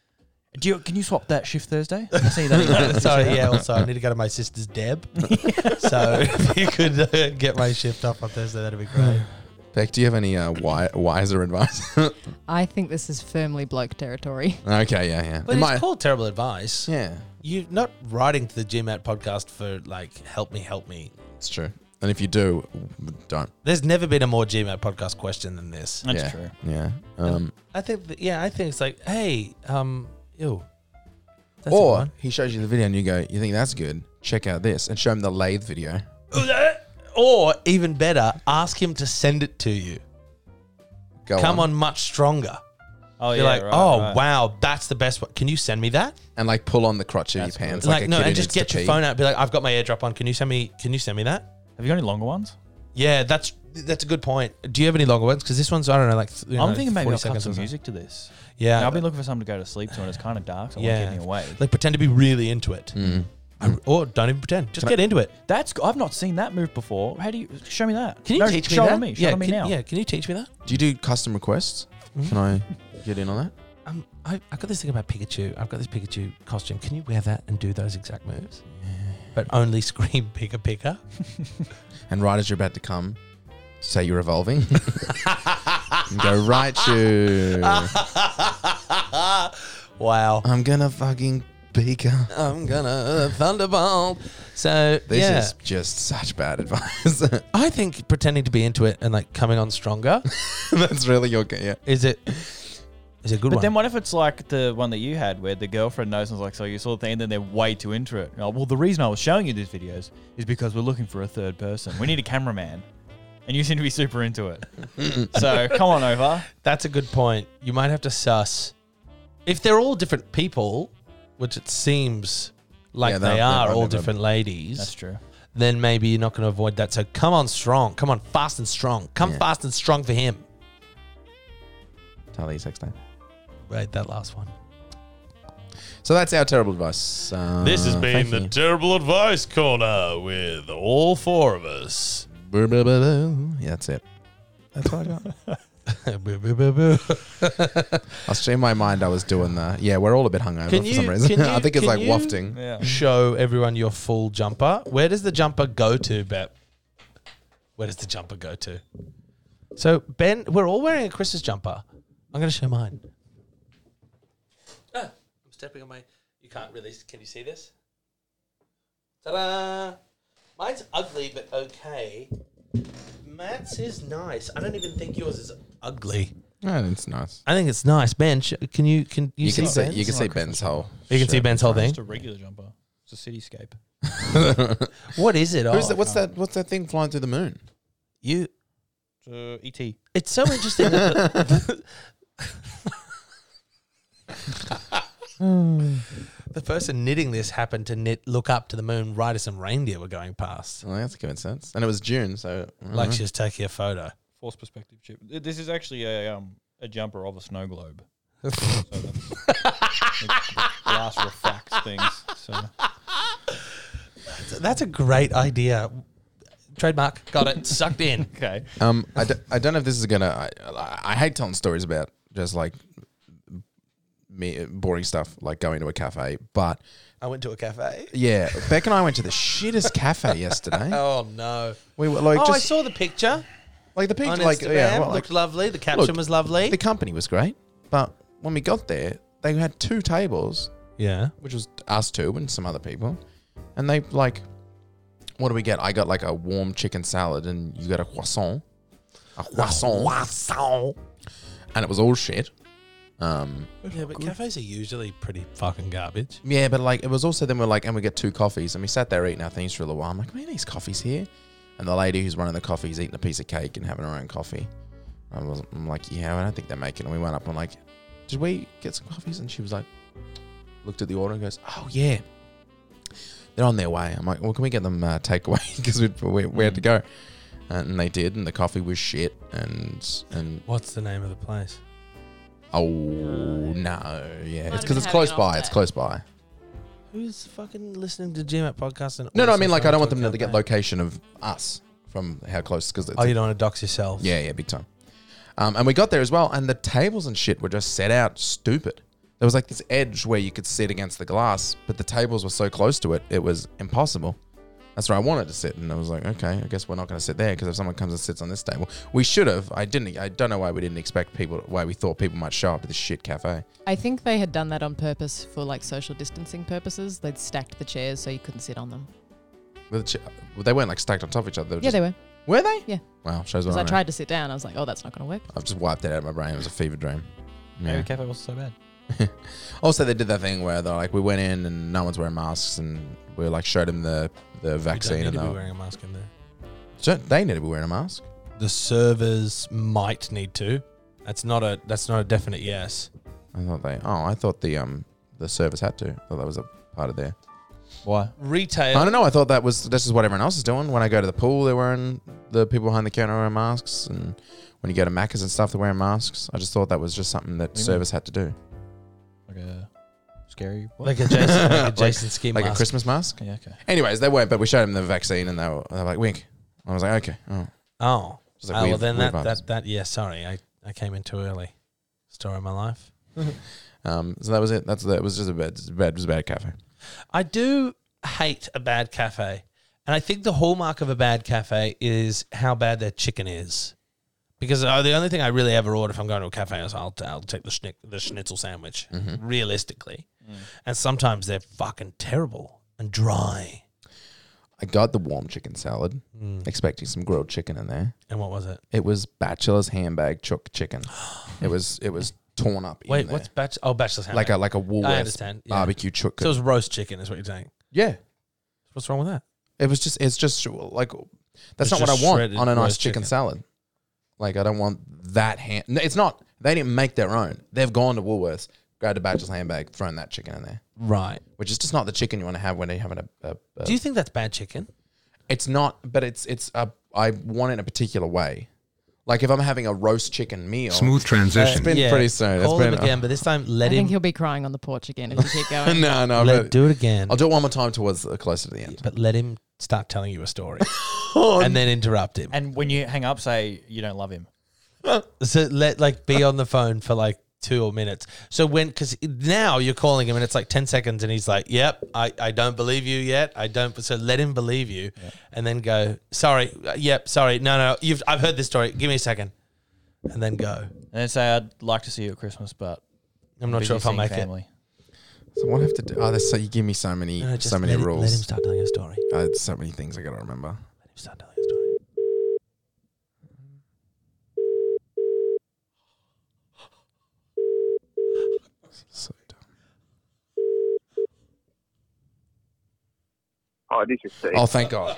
Speaker 4: Do you, can you swap that shift Thursday? I see that.
Speaker 2: Sorry, yeah. Also, I need to go to my sister's Deb. So if you could uh, get my shift off on Thursday, that'd be great.
Speaker 3: Beck, do you have any uh, wi- wiser advice?
Speaker 1: I think this is firmly bloke territory.
Speaker 3: Okay, yeah, yeah.
Speaker 2: But
Speaker 3: It
Speaker 2: it's
Speaker 3: might-
Speaker 2: called terrible advice.
Speaker 3: yeah,
Speaker 2: You're not writing to the GMAT podcast for like, help me, help me.
Speaker 3: it's true. And if you do, don't.
Speaker 2: There's never been a more GMAT podcast question than this.
Speaker 4: That's
Speaker 3: yeah.
Speaker 4: true.
Speaker 3: Yeah. Um,
Speaker 2: I think, that, yeah, I think it's like, hey, um, ew. That's a good
Speaker 3: or
Speaker 2: one.
Speaker 3: he shows you the video and you go, you think that's good? Check out this, and show him the lathe video.
Speaker 2: Or even better, ask him to send it to you.
Speaker 3: Go
Speaker 2: Come on, much stronger.
Speaker 4: Oh,
Speaker 2: You're
Speaker 4: yeah.
Speaker 2: like,
Speaker 4: right,
Speaker 2: oh,
Speaker 4: right.
Speaker 2: wow, that's the best one. Can you send me that?
Speaker 3: and like pull on the crotch of your
Speaker 4: That's
Speaker 3: pants,
Speaker 2: Like,
Speaker 3: like, a
Speaker 2: no,
Speaker 3: kid who
Speaker 2: and just
Speaker 3: needs to
Speaker 2: get your
Speaker 3: pee.
Speaker 2: phone out. Be like, I've got my AirDrop on. Can you send me? Can you send me that?
Speaker 4: Have you got any longer ones?
Speaker 2: Yeah, that's that's a good point. Do you have any longer ones? Because this one's I don't know, like you know,
Speaker 4: I'm thinking maybe
Speaker 2: forty
Speaker 4: I'll cut
Speaker 2: seconds
Speaker 4: some
Speaker 2: or something.
Speaker 4: music to this.
Speaker 2: Yeah,
Speaker 4: Now, I've been looking for something to go to sleep to, and it's kind of dark, so I
Speaker 2: Yeah.
Speaker 4: want to keep me awake.
Speaker 2: like pretend to be really into it,
Speaker 3: Mm.
Speaker 2: I- or don't even pretend. Just
Speaker 3: Can I-
Speaker 2: get into it.
Speaker 4: That's I've not seen that move before. How do you show me that?
Speaker 2: Can you
Speaker 4: No,
Speaker 2: teach me
Speaker 4: show
Speaker 2: that?
Speaker 4: it on me. Show
Speaker 2: yeah,
Speaker 4: it on me
Speaker 2: can,
Speaker 4: now.
Speaker 2: yeah. Can you teach me that?
Speaker 3: Do you do custom requests?
Speaker 2: Mhm.
Speaker 3: Can I get in on that?
Speaker 2: Um, I I got this thing about Pikachu. I've got this Pikachu costume. Can you wear that and do those exact moves? But only scream Pika Pika.
Speaker 3: And right as you're about to come, say you're evolving. And go, right you.
Speaker 2: Wow.
Speaker 3: I'm gonna fucking Pika.
Speaker 2: I'm gonna thunderbolt. So
Speaker 3: This
Speaker 2: yeah,
Speaker 3: is just such bad advice.
Speaker 2: I think pretending to be into it and like coming on stronger
Speaker 3: That's really your yeah.
Speaker 2: is it is a good
Speaker 4: But
Speaker 2: one.
Speaker 4: then what if it's like the one that you had where the girlfriend knows and is like, so you saw the thing and then they're way too into it. Oh, well, the reason I was showing you these videos is because we're looking for a third person. We need a cameraman. And you seem to be super into it. So come on over.
Speaker 2: That's a good point. You might have to suss if they're all different people, which it seems like
Speaker 3: Yeah, they're-
Speaker 2: they
Speaker 3: they're
Speaker 2: are
Speaker 3: probably
Speaker 2: all
Speaker 3: different.
Speaker 2: different ladies.
Speaker 4: That's true.
Speaker 2: Then maybe you're not going to avoid that. So come on strong. Come on fast and strong. Come
Speaker 3: Yeah.
Speaker 2: fast and strong for him.
Speaker 3: Tally sex time.
Speaker 2: Wait, that last one.
Speaker 3: So that's our terrible advice. Uh, thank you.
Speaker 2: Terrible Advice Corner with all four of us.
Speaker 3: Boo, boo, boo, boo. Yeah, that's it. That's what I got.
Speaker 2: Boo, boo, boo, boo.
Speaker 3: I was in my mind I was doing the yeah, we're all a bit hungover
Speaker 2: Can
Speaker 3: for
Speaker 2: you-
Speaker 3: some reason.
Speaker 2: can you-
Speaker 3: I think it's
Speaker 2: can
Speaker 3: like
Speaker 2: you-
Speaker 3: wafting.
Speaker 4: Yeah.
Speaker 2: Show everyone your full jumper. Where does the jumper go to, Bet? Where does the jumper go to? So, Ben, we're all wearing a Chris's jumper. I'm going to show mine. Ah, I'm stepping on my... You can't really... Can you see this? Ta-da! Mine's ugly, but okay. Matt's is nice. I don't even think yours is ugly.
Speaker 3: Oh, it's nice.
Speaker 2: I think it's nice. Ben, sh- can you... Can you,
Speaker 3: You,
Speaker 2: see
Speaker 3: can see
Speaker 2: Ben's?
Speaker 3: you can
Speaker 4: It's
Speaker 3: see
Speaker 4: not
Speaker 3: Ben's whole.
Speaker 2: You can see
Speaker 3: shirt.
Speaker 2: Ben's whole thing.
Speaker 4: Just a regular jumper. It's a cityscape.
Speaker 2: What is it?
Speaker 3: Who's
Speaker 2: Oh,
Speaker 3: that, what's that? What's that thing flying through the moon?
Speaker 2: you...
Speaker 4: It's uh, E T.
Speaker 2: It's so interesting. that the, the person knitting this happened to knit, look up to the moon right as some reindeer were going past.
Speaker 3: Oh, that's a coincidence. And it was June, so I don't
Speaker 2: Like
Speaker 3: know.
Speaker 2: she was taking a photo.
Speaker 4: Force perspective chip. This is actually a um a jumper of a snow globe. So that's, it glass refracts things. So
Speaker 2: That's a great idea. Trademark. Got it. Sucked in.
Speaker 4: okay.
Speaker 3: Um, I, d- I don't know if this is gonna. I, I hate telling stories about just like me boring stuff, like going to a cafe. But
Speaker 2: I went to a cafe.
Speaker 3: yeah, Beck and I went to the shittest cafe yesterday.
Speaker 2: Oh, no.
Speaker 3: We were like,
Speaker 2: oh, I
Speaker 3: just
Speaker 2: saw the picture
Speaker 3: like the
Speaker 2: on
Speaker 3: picture, like
Speaker 2: Instagram.
Speaker 3: yeah, well, like,
Speaker 2: Looked lovely. The caption
Speaker 3: look,
Speaker 2: was lovely.
Speaker 3: the company was great. But when we got there, they had two tables,
Speaker 2: yeah.
Speaker 3: which was us two and some other people, and they like. What do we get? I got like a warm chicken salad, and you got a croissant, a croissant,
Speaker 2: Croissant.
Speaker 3: and it was all shit. Um,
Speaker 2: Yeah, but cafes are usually pretty fucking garbage.
Speaker 3: yeah, but like it was also then we're like, and we get two coffees, and we sat there eating our things for a little while. I'm like, man, these coffees here, and the lady who's running the coffee is eating a piece of cake and having her own coffee. I was, I'm like, yeah, I don't think they're making it. And we went up and like, did we get some coffees? And she was like, looked at the order and goes, oh yeah. They're on their way. I'm like, well, can we get them uh, takeaway because we, we, we had to go, and they did, and the coffee was shit, and and
Speaker 2: What's the name of the place?
Speaker 3: oh no, yeah,
Speaker 1: Might
Speaker 3: it's
Speaker 1: have
Speaker 3: because
Speaker 1: been
Speaker 3: it's
Speaker 1: having
Speaker 3: close
Speaker 1: an
Speaker 3: by.
Speaker 1: off
Speaker 3: It's
Speaker 1: day.
Speaker 3: close by.
Speaker 2: Who's fucking listening to GMAT podcast? And
Speaker 3: No, no, I
Speaker 2: also
Speaker 3: mean like I
Speaker 2: going
Speaker 3: don't want
Speaker 2: to
Speaker 3: them
Speaker 2: a
Speaker 3: to get
Speaker 2: cafe?
Speaker 3: location of us from how close because
Speaker 2: Oh, you don't want to dox yourself?
Speaker 3: yeah, yeah, big time. Um, and we got there as well, and the tables and shit were just set out stupid. There was like this edge where you could sit against the glass, but the tables were so close to it, it was impossible. That's where I wanted to sit, and I was like, okay, I guess we're not going to sit there because if someone comes and sits on this table, we should have. I didn't. I don't know why we didn't expect people. Why we thought people might show up at this shit cafe.
Speaker 1: I think they had done that on purpose for like social distancing purposes. They'd stacked the chairs so you couldn't sit on them.
Speaker 3: Well, the ch- well, they weren't like stacked on top of each other. They were
Speaker 1: Yeah,
Speaker 3: just,
Speaker 1: they were.
Speaker 3: were they?
Speaker 1: Yeah.
Speaker 3: Wow, shows what
Speaker 1: Because
Speaker 3: I
Speaker 1: I
Speaker 3: know.
Speaker 1: tried to sit down. I was like, oh, that's not going to work.
Speaker 3: I've just wiped it out of my brain. It was a fever dream.
Speaker 4: Maybe
Speaker 3: Yeah.
Speaker 4: cafe wasn't so bad.
Speaker 3: Also, they did that thing where they're like, we went in and no one's wearing masks, and we like showed them the the vaccine,
Speaker 2: You don't
Speaker 3: and
Speaker 2: need to be
Speaker 3: they
Speaker 2: wearing a mask in there.
Speaker 3: so they need to be wearing a mask.
Speaker 2: The servers might need to. That's not a that's not a definite yes.
Speaker 3: I thought they. Oh, I thought the um the service had to. I thought that was a part of their.
Speaker 4: Why?
Speaker 2: Retail.
Speaker 3: I don't know. I thought that was this is what everyone else is doing. When I go to the pool, they're wearing the people behind the counter are wearing masks, and when you go to Macca's and stuff, they're wearing masks. I just thought that was just something that
Speaker 4: What do you
Speaker 3: service had to do,
Speaker 4: Like a scary. What?
Speaker 2: Like a Jason, like a Jason ski
Speaker 3: like
Speaker 2: mask.
Speaker 3: a Christmas mask.
Speaker 4: Yeah, okay.
Speaker 3: Anyways, they weren't, but we showed them the vaccine, and they were, they were like, "Wink." I was like, "Okay." Oh,
Speaker 2: Oh,
Speaker 3: Just like
Speaker 2: oh well,
Speaker 3: weird-
Speaker 2: then
Speaker 3: weird
Speaker 2: that,
Speaker 3: vibes.
Speaker 2: that that yeah. Sorry, I, I came in too early. Story of my life.
Speaker 3: um, so that was it. That's that was just a bad, it was a bad, it was a bad cafe.
Speaker 2: I do hate a bad cafe, and I think the hallmark of a bad cafe is how bad their chicken is. Because uh, the only thing I really ever order if I'm going to a cafe is I'll, I'll take the schnick, the schnitzel sandwich,
Speaker 3: Mm-hmm.
Speaker 2: realistically. And sometimes they're fucking terrible and dry.
Speaker 3: I got the warm chicken salad,
Speaker 2: Mm.
Speaker 3: expecting some grilled chicken in there.
Speaker 2: And what was it?
Speaker 3: It was Bachelor's handbag chook chicken. It was it was torn up. in
Speaker 2: Wait,
Speaker 3: there.
Speaker 2: what's bach- oh bachelor's ham?
Speaker 3: like a like a Woolworths
Speaker 2: I understand. Yeah.
Speaker 3: barbecue chook?
Speaker 2: So it was roast chicken, is what you're saying.
Speaker 3: yeah,
Speaker 2: What's wrong with that?
Speaker 3: it was just it's just like that's
Speaker 2: It's
Speaker 3: not what I
Speaker 2: just
Speaker 3: want
Speaker 2: shredded
Speaker 3: on a nice
Speaker 2: roast
Speaker 3: chicken
Speaker 2: chicken.
Speaker 3: salad. Like I don't want that ham. No, it's not. They didn't make their own. They've gone to Woolworths, grabbed a Bachelor's handbag, thrown that chicken in there,
Speaker 2: Right.
Speaker 3: which is just not the chicken you want to have when you're having a. a, a
Speaker 2: Do you think that's bad chicken?
Speaker 3: It's not, but it's it's a. I want it in a particular way. Like if I'm having a roast chicken meal,
Speaker 8: Smooth transition.
Speaker 3: it's been pretty soon.
Speaker 2: Call
Speaker 3: it's
Speaker 2: him
Speaker 3: been,
Speaker 2: again, but this time
Speaker 1: I
Speaker 2: let
Speaker 1: think
Speaker 2: him
Speaker 1: he'll be crying on the porch again if you keep going.
Speaker 3: no, no.
Speaker 2: let,
Speaker 3: but
Speaker 2: do it again.
Speaker 3: I'll do it one more time towards uh, closer to the end.
Speaker 2: But let him start telling you a story, and then interrupt him.
Speaker 4: And when you hang up, say you don't love him.
Speaker 2: So let like be on the phone for like two minutes. So when because now you're calling him and it's like ten seconds and he's like, "Yep, I, I don't believe you yet. I don't." So let him believe you, and then go, "Sorry, uh, yep, sorry, no, no, you've I've heard this story. Give me a second, and then go.
Speaker 4: And then say I'd like to see you at Christmas, but
Speaker 2: I'm not
Speaker 4: busy
Speaker 2: sure if I'll
Speaker 4: seeing
Speaker 2: make
Speaker 4: family.
Speaker 3: So what I have to do? Oh, there's so you give me so many
Speaker 2: it. No, just
Speaker 3: so many
Speaker 2: let,
Speaker 3: rules.
Speaker 2: Let him start telling a story.
Speaker 3: Uh, so many things I got to remember.
Speaker 2: Let him start telling a story.
Speaker 3: So dumb.
Speaker 6: Oh, this is Steve.
Speaker 3: Oh, thank God.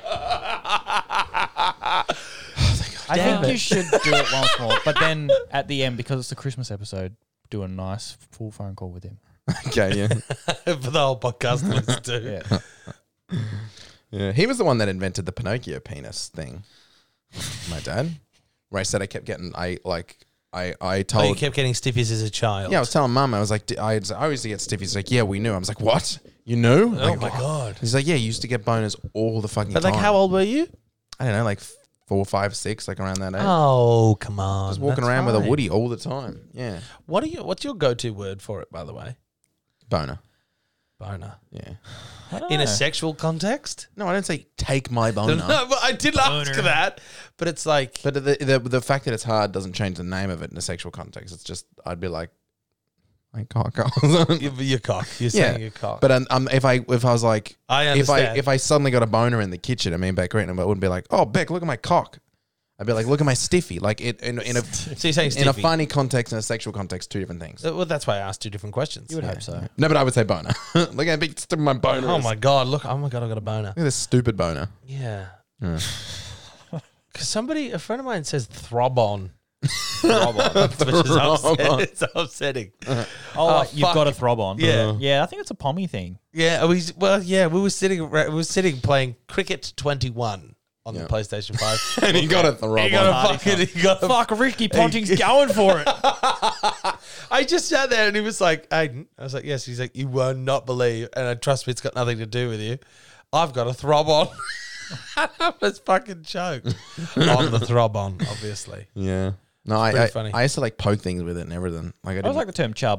Speaker 4: I
Speaker 2: Damn
Speaker 4: think
Speaker 2: it.
Speaker 4: you should do it once more, but then at the end, because it's a Christmas episode, do a nice full phone call with him.
Speaker 3: Okay, yeah.
Speaker 2: For the whole podcast to listen to.
Speaker 4: Yeah.
Speaker 3: Yeah, he was the one that invented the Pinocchio penis thing. My dad, where I said I kept getting, I like, I, I
Speaker 2: Oh, you
Speaker 3: told,
Speaker 2: kept getting stiffies as a child.
Speaker 3: yeah, I was telling Mum, I was like, I, I used to get stiff. He's like, yeah, we knew. I was like, what? You knew?
Speaker 2: Oh
Speaker 3: Like,
Speaker 2: my god.
Speaker 3: He's like, yeah, you used to get boners all the fucking
Speaker 2: But
Speaker 3: time.
Speaker 2: like, how old were you?
Speaker 3: I don't know, like four, five, six, like around that age.
Speaker 2: Oh, come on.
Speaker 3: Just walking
Speaker 2: That's
Speaker 3: around with a
Speaker 2: fine.
Speaker 3: Woody all the time. Yeah,
Speaker 2: What are you? What's your go-to word for it, by the way?
Speaker 3: boner.
Speaker 2: Boner.
Speaker 3: Yeah.
Speaker 2: In a sexual context?
Speaker 3: No, I don't say take my boner.
Speaker 2: No, but I did ask that. But it's like,
Speaker 3: But the, the the fact that it's hard doesn't change the name of it in a sexual context. It's just I'd be like, my cock.
Speaker 2: you're, you're cock. You're
Speaker 3: Yeah,
Speaker 2: saying you're cock.
Speaker 3: But um, um, if I if I was like,
Speaker 2: I
Speaker 3: if I
Speaker 2: understand.
Speaker 3: if I suddenly got a boner in the kitchen, I mean Beck Written, I wouldn't be like, oh Beck, look at my cock. I'd be like, look at my stiffy. Like it in, in a
Speaker 2: so you're saying
Speaker 3: in a
Speaker 2: stiffy.
Speaker 3: funny context and a sexual context, two different things.
Speaker 2: Uh, Well, that's why I asked two different questions.
Speaker 4: You would hope so.
Speaker 3: No, but I would say boner. Look at how big st- my boner
Speaker 2: Oh
Speaker 3: is.
Speaker 2: my god! Look! Oh my god! I got a boner.
Speaker 3: Look at this stupid boner.
Speaker 2: Yeah.
Speaker 3: Yeah.
Speaker 2: Because somebody, a friend of mine, says throb on,
Speaker 4: Throb on.
Speaker 2: which is upset,
Speaker 3: Throb on.
Speaker 2: it's upsetting.
Speaker 4: Oh,
Speaker 2: Oh,
Speaker 4: like, you've
Speaker 2: fuck.
Speaker 4: got a throb on.
Speaker 2: Yeah.
Speaker 4: Yeah, I think it's a pommy thing.
Speaker 2: Yeah, we well, yeah, we were sitting, we were sitting playing Cricket twenty-one on
Speaker 3: Yeah.
Speaker 2: the PlayStation Five.
Speaker 3: And he got it the
Speaker 2: He
Speaker 3: wrong
Speaker 2: got
Speaker 3: one.
Speaker 2: a fucking, he got a
Speaker 4: Fuck, Ricky Ponting's going for it.
Speaker 2: I just sat there and he was like, Aiden. I was like, yes. He's like, you will not believe, and I trust me, it's got nothing to do with you. I've got a throb on. I was fucking choked. I'm the throb on, obviously.
Speaker 3: Yeah. No, I
Speaker 2: pretty
Speaker 3: I,
Speaker 2: funny.
Speaker 3: I used to like poke things with it and everything. Like I
Speaker 4: I
Speaker 3: didn't
Speaker 4: was like the term chub.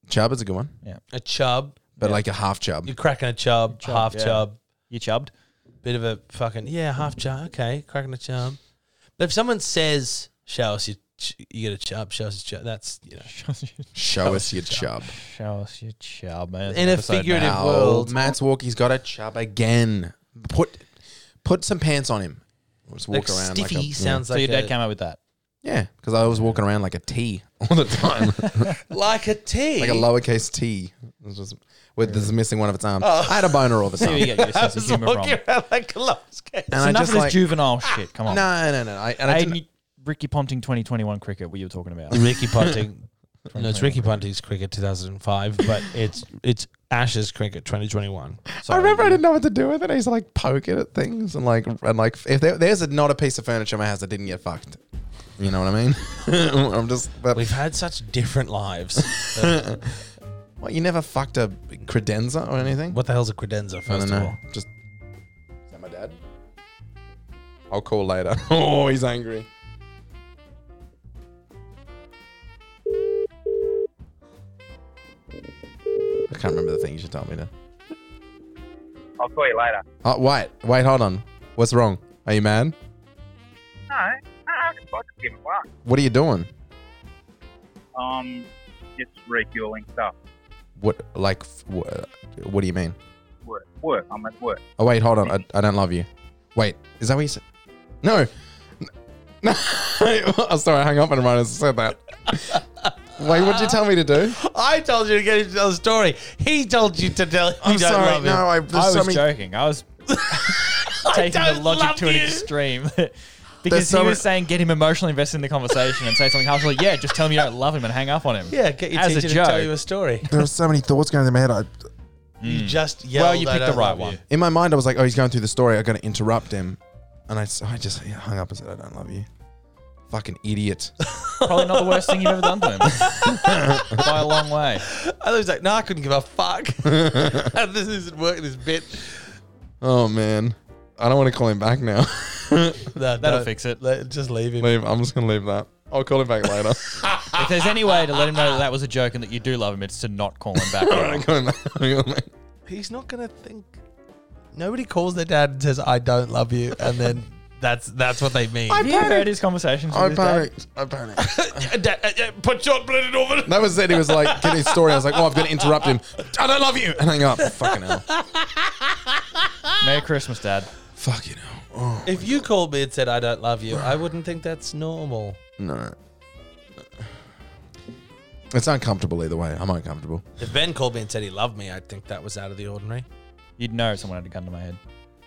Speaker 3: Chub is a good one,
Speaker 2: A chub.
Speaker 3: but like a half chub.
Speaker 2: You're cracking a chub,
Speaker 4: Chub,
Speaker 2: half
Speaker 4: yeah.
Speaker 2: chub.
Speaker 4: You chubbed?
Speaker 2: Bit of a fucking, yeah, half chub. Okay, cracking a chub. But if someone says, show us your, ch- you get a chub, show us your chub, that's, you know.
Speaker 3: Show us your chub.
Speaker 4: Show us your chub, man.
Speaker 2: In a
Speaker 4: Episode
Speaker 2: figurative
Speaker 4: now.
Speaker 3: Oh,
Speaker 2: world.
Speaker 3: Matt's Walkie's got a chub again. Put put some pants on him. Just walk
Speaker 2: Like
Speaker 3: around
Speaker 2: stiffy
Speaker 3: like a,
Speaker 2: sounds
Speaker 4: So
Speaker 2: like
Speaker 4: your dad
Speaker 2: a,
Speaker 4: came up with that?
Speaker 3: Yeah, because I was walking around like a T all the time.
Speaker 2: like a T.
Speaker 3: Like a lowercase T. It was just, with this missing one of its arms.
Speaker 2: Oh.
Speaker 3: I had a boner all the
Speaker 4: See where you
Speaker 3: time.
Speaker 4: get your
Speaker 2: I
Speaker 4: sense of
Speaker 2: was
Speaker 4: humor from.
Speaker 2: walking around like a lost case.
Speaker 3: And
Speaker 4: So
Speaker 3: I
Speaker 4: enough
Speaker 3: just
Speaker 4: of this
Speaker 3: like,
Speaker 4: juvenile shit. Come on.
Speaker 3: no, no, no. I, and I
Speaker 4: Hey,
Speaker 3: didn't,
Speaker 4: you- Ricky Ponting twenty twenty-one cricket, what you were talking about?
Speaker 2: Ricky Ponting. No, it's Ricky Ponting's cricket two thousand five, but it's it's Ashes cricket twenty twenty-one.
Speaker 3: I remember I didn't know what to do with it. I used to like poke it at things and like and like if there, there's a, not a piece of furniture in my house that didn't get fucked. You know what I mean? I'm just. But,
Speaker 2: We've had such different lives. Uh,
Speaker 3: what, you never fucked a credenza or anything?
Speaker 2: what the hell's a credenza,
Speaker 3: I
Speaker 2: first
Speaker 3: don't
Speaker 2: of
Speaker 3: know.
Speaker 2: all?
Speaker 3: Just. Is that my dad? I'll call later. Oh, he's angry. I can't remember the thing you should tell me to.
Speaker 6: I'll call you later.
Speaker 3: Oh, wait, wait, hold on. What's wrong? Are you mad?
Speaker 6: No, no, I just give it one.
Speaker 3: What are you doing?
Speaker 6: Um, just refueling stuff.
Speaker 3: What, like, f- what, what do you mean?
Speaker 6: Work, work. I'm at work.
Speaker 3: Oh, wait, hold on. I, I don't love you. Wait, is that what you said? No. No. I'm sorry, I hung up and I said that. Wait, what did you tell me to do?
Speaker 2: I told you to get him to tell the story. He told you to tell him
Speaker 3: I'm
Speaker 2: you don't
Speaker 3: sorry.
Speaker 2: love him.
Speaker 3: No, I,
Speaker 4: I
Speaker 3: there's
Speaker 4: was
Speaker 3: so many,
Speaker 4: joking. I was taking the
Speaker 2: don't
Speaker 4: logic
Speaker 2: love
Speaker 4: to an
Speaker 2: you.
Speaker 4: extreme.
Speaker 3: There's
Speaker 4: Because
Speaker 3: so
Speaker 4: he
Speaker 3: many-
Speaker 4: was saying get him emotionally invested in the conversation and say something harsh like, yeah, just tell him you don't love him and hang up on him.
Speaker 2: Yeah, get your
Speaker 4: As a
Speaker 2: teacher to
Speaker 4: joke.
Speaker 2: tell you a story.
Speaker 3: there were so many thoughts going through my head. I,
Speaker 2: You just yelled,
Speaker 4: Well, you
Speaker 2: I
Speaker 4: picked the
Speaker 2: don't
Speaker 4: right
Speaker 2: love
Speaker 4: one.
Speaker 2: you.
Speaker 3: in my mind, I was like, oh, he's going through the story. I'm going to interrupt him. And I, s- I just yeah, hung up and said, I don't love you. Fucking idiot.
Speaker 4: Probably not the worst thing you've ever done to him. By a long way.
Speaker 2: I was like, no, I couldn't give a fuck. And this isn't working, this bit.
Speaker 3: Oh, man. I don't want to call him back now.
Speaker 2: No,
Speaker 4: That'll
Speaker 2: don't.
Speaker 4: fix it.
Speaker 2: Let, just leave him.
Speaker 3: Leave. I'm just going to leave that. I'll call him back later.
Speaker 4: If there's any way to let him know that that was a joke and that you do love him, it's to not call him back.
Speaker 3: I'll call him back. I'll call him back.
Speaker 2: He's not going to think. Nobody calls their dad and says, I don't love you. And then that's that's what they mean.
Speaker 4: Have you heard his conversations with
Speaker 3: I
Speaker 4: his dad?
Speaker 3: panicked. I panicked.
Speaker 2: Dad, uh, yeah, put John Brennan over.
Speaker 3: That was it. He was like, getting his story. I was like, oh, I'm going to interrupt him. I don't love you. And hang up. Fucking hell.
Speaker 4: Merry Christmas, Dad.
Speaker 3: Fuck you know. Oh,
Speaker 2: If you called me and said, I don't love you, I wouldn't think that's normal.
Speaker 3: no. It's uncomfortable either way. I'm uncomfortable.
Speaker 2: If Ben called me and said he loved me, I'd think that was out of the ordinary.
Speaker 4: You'd know someone had a gun to my head.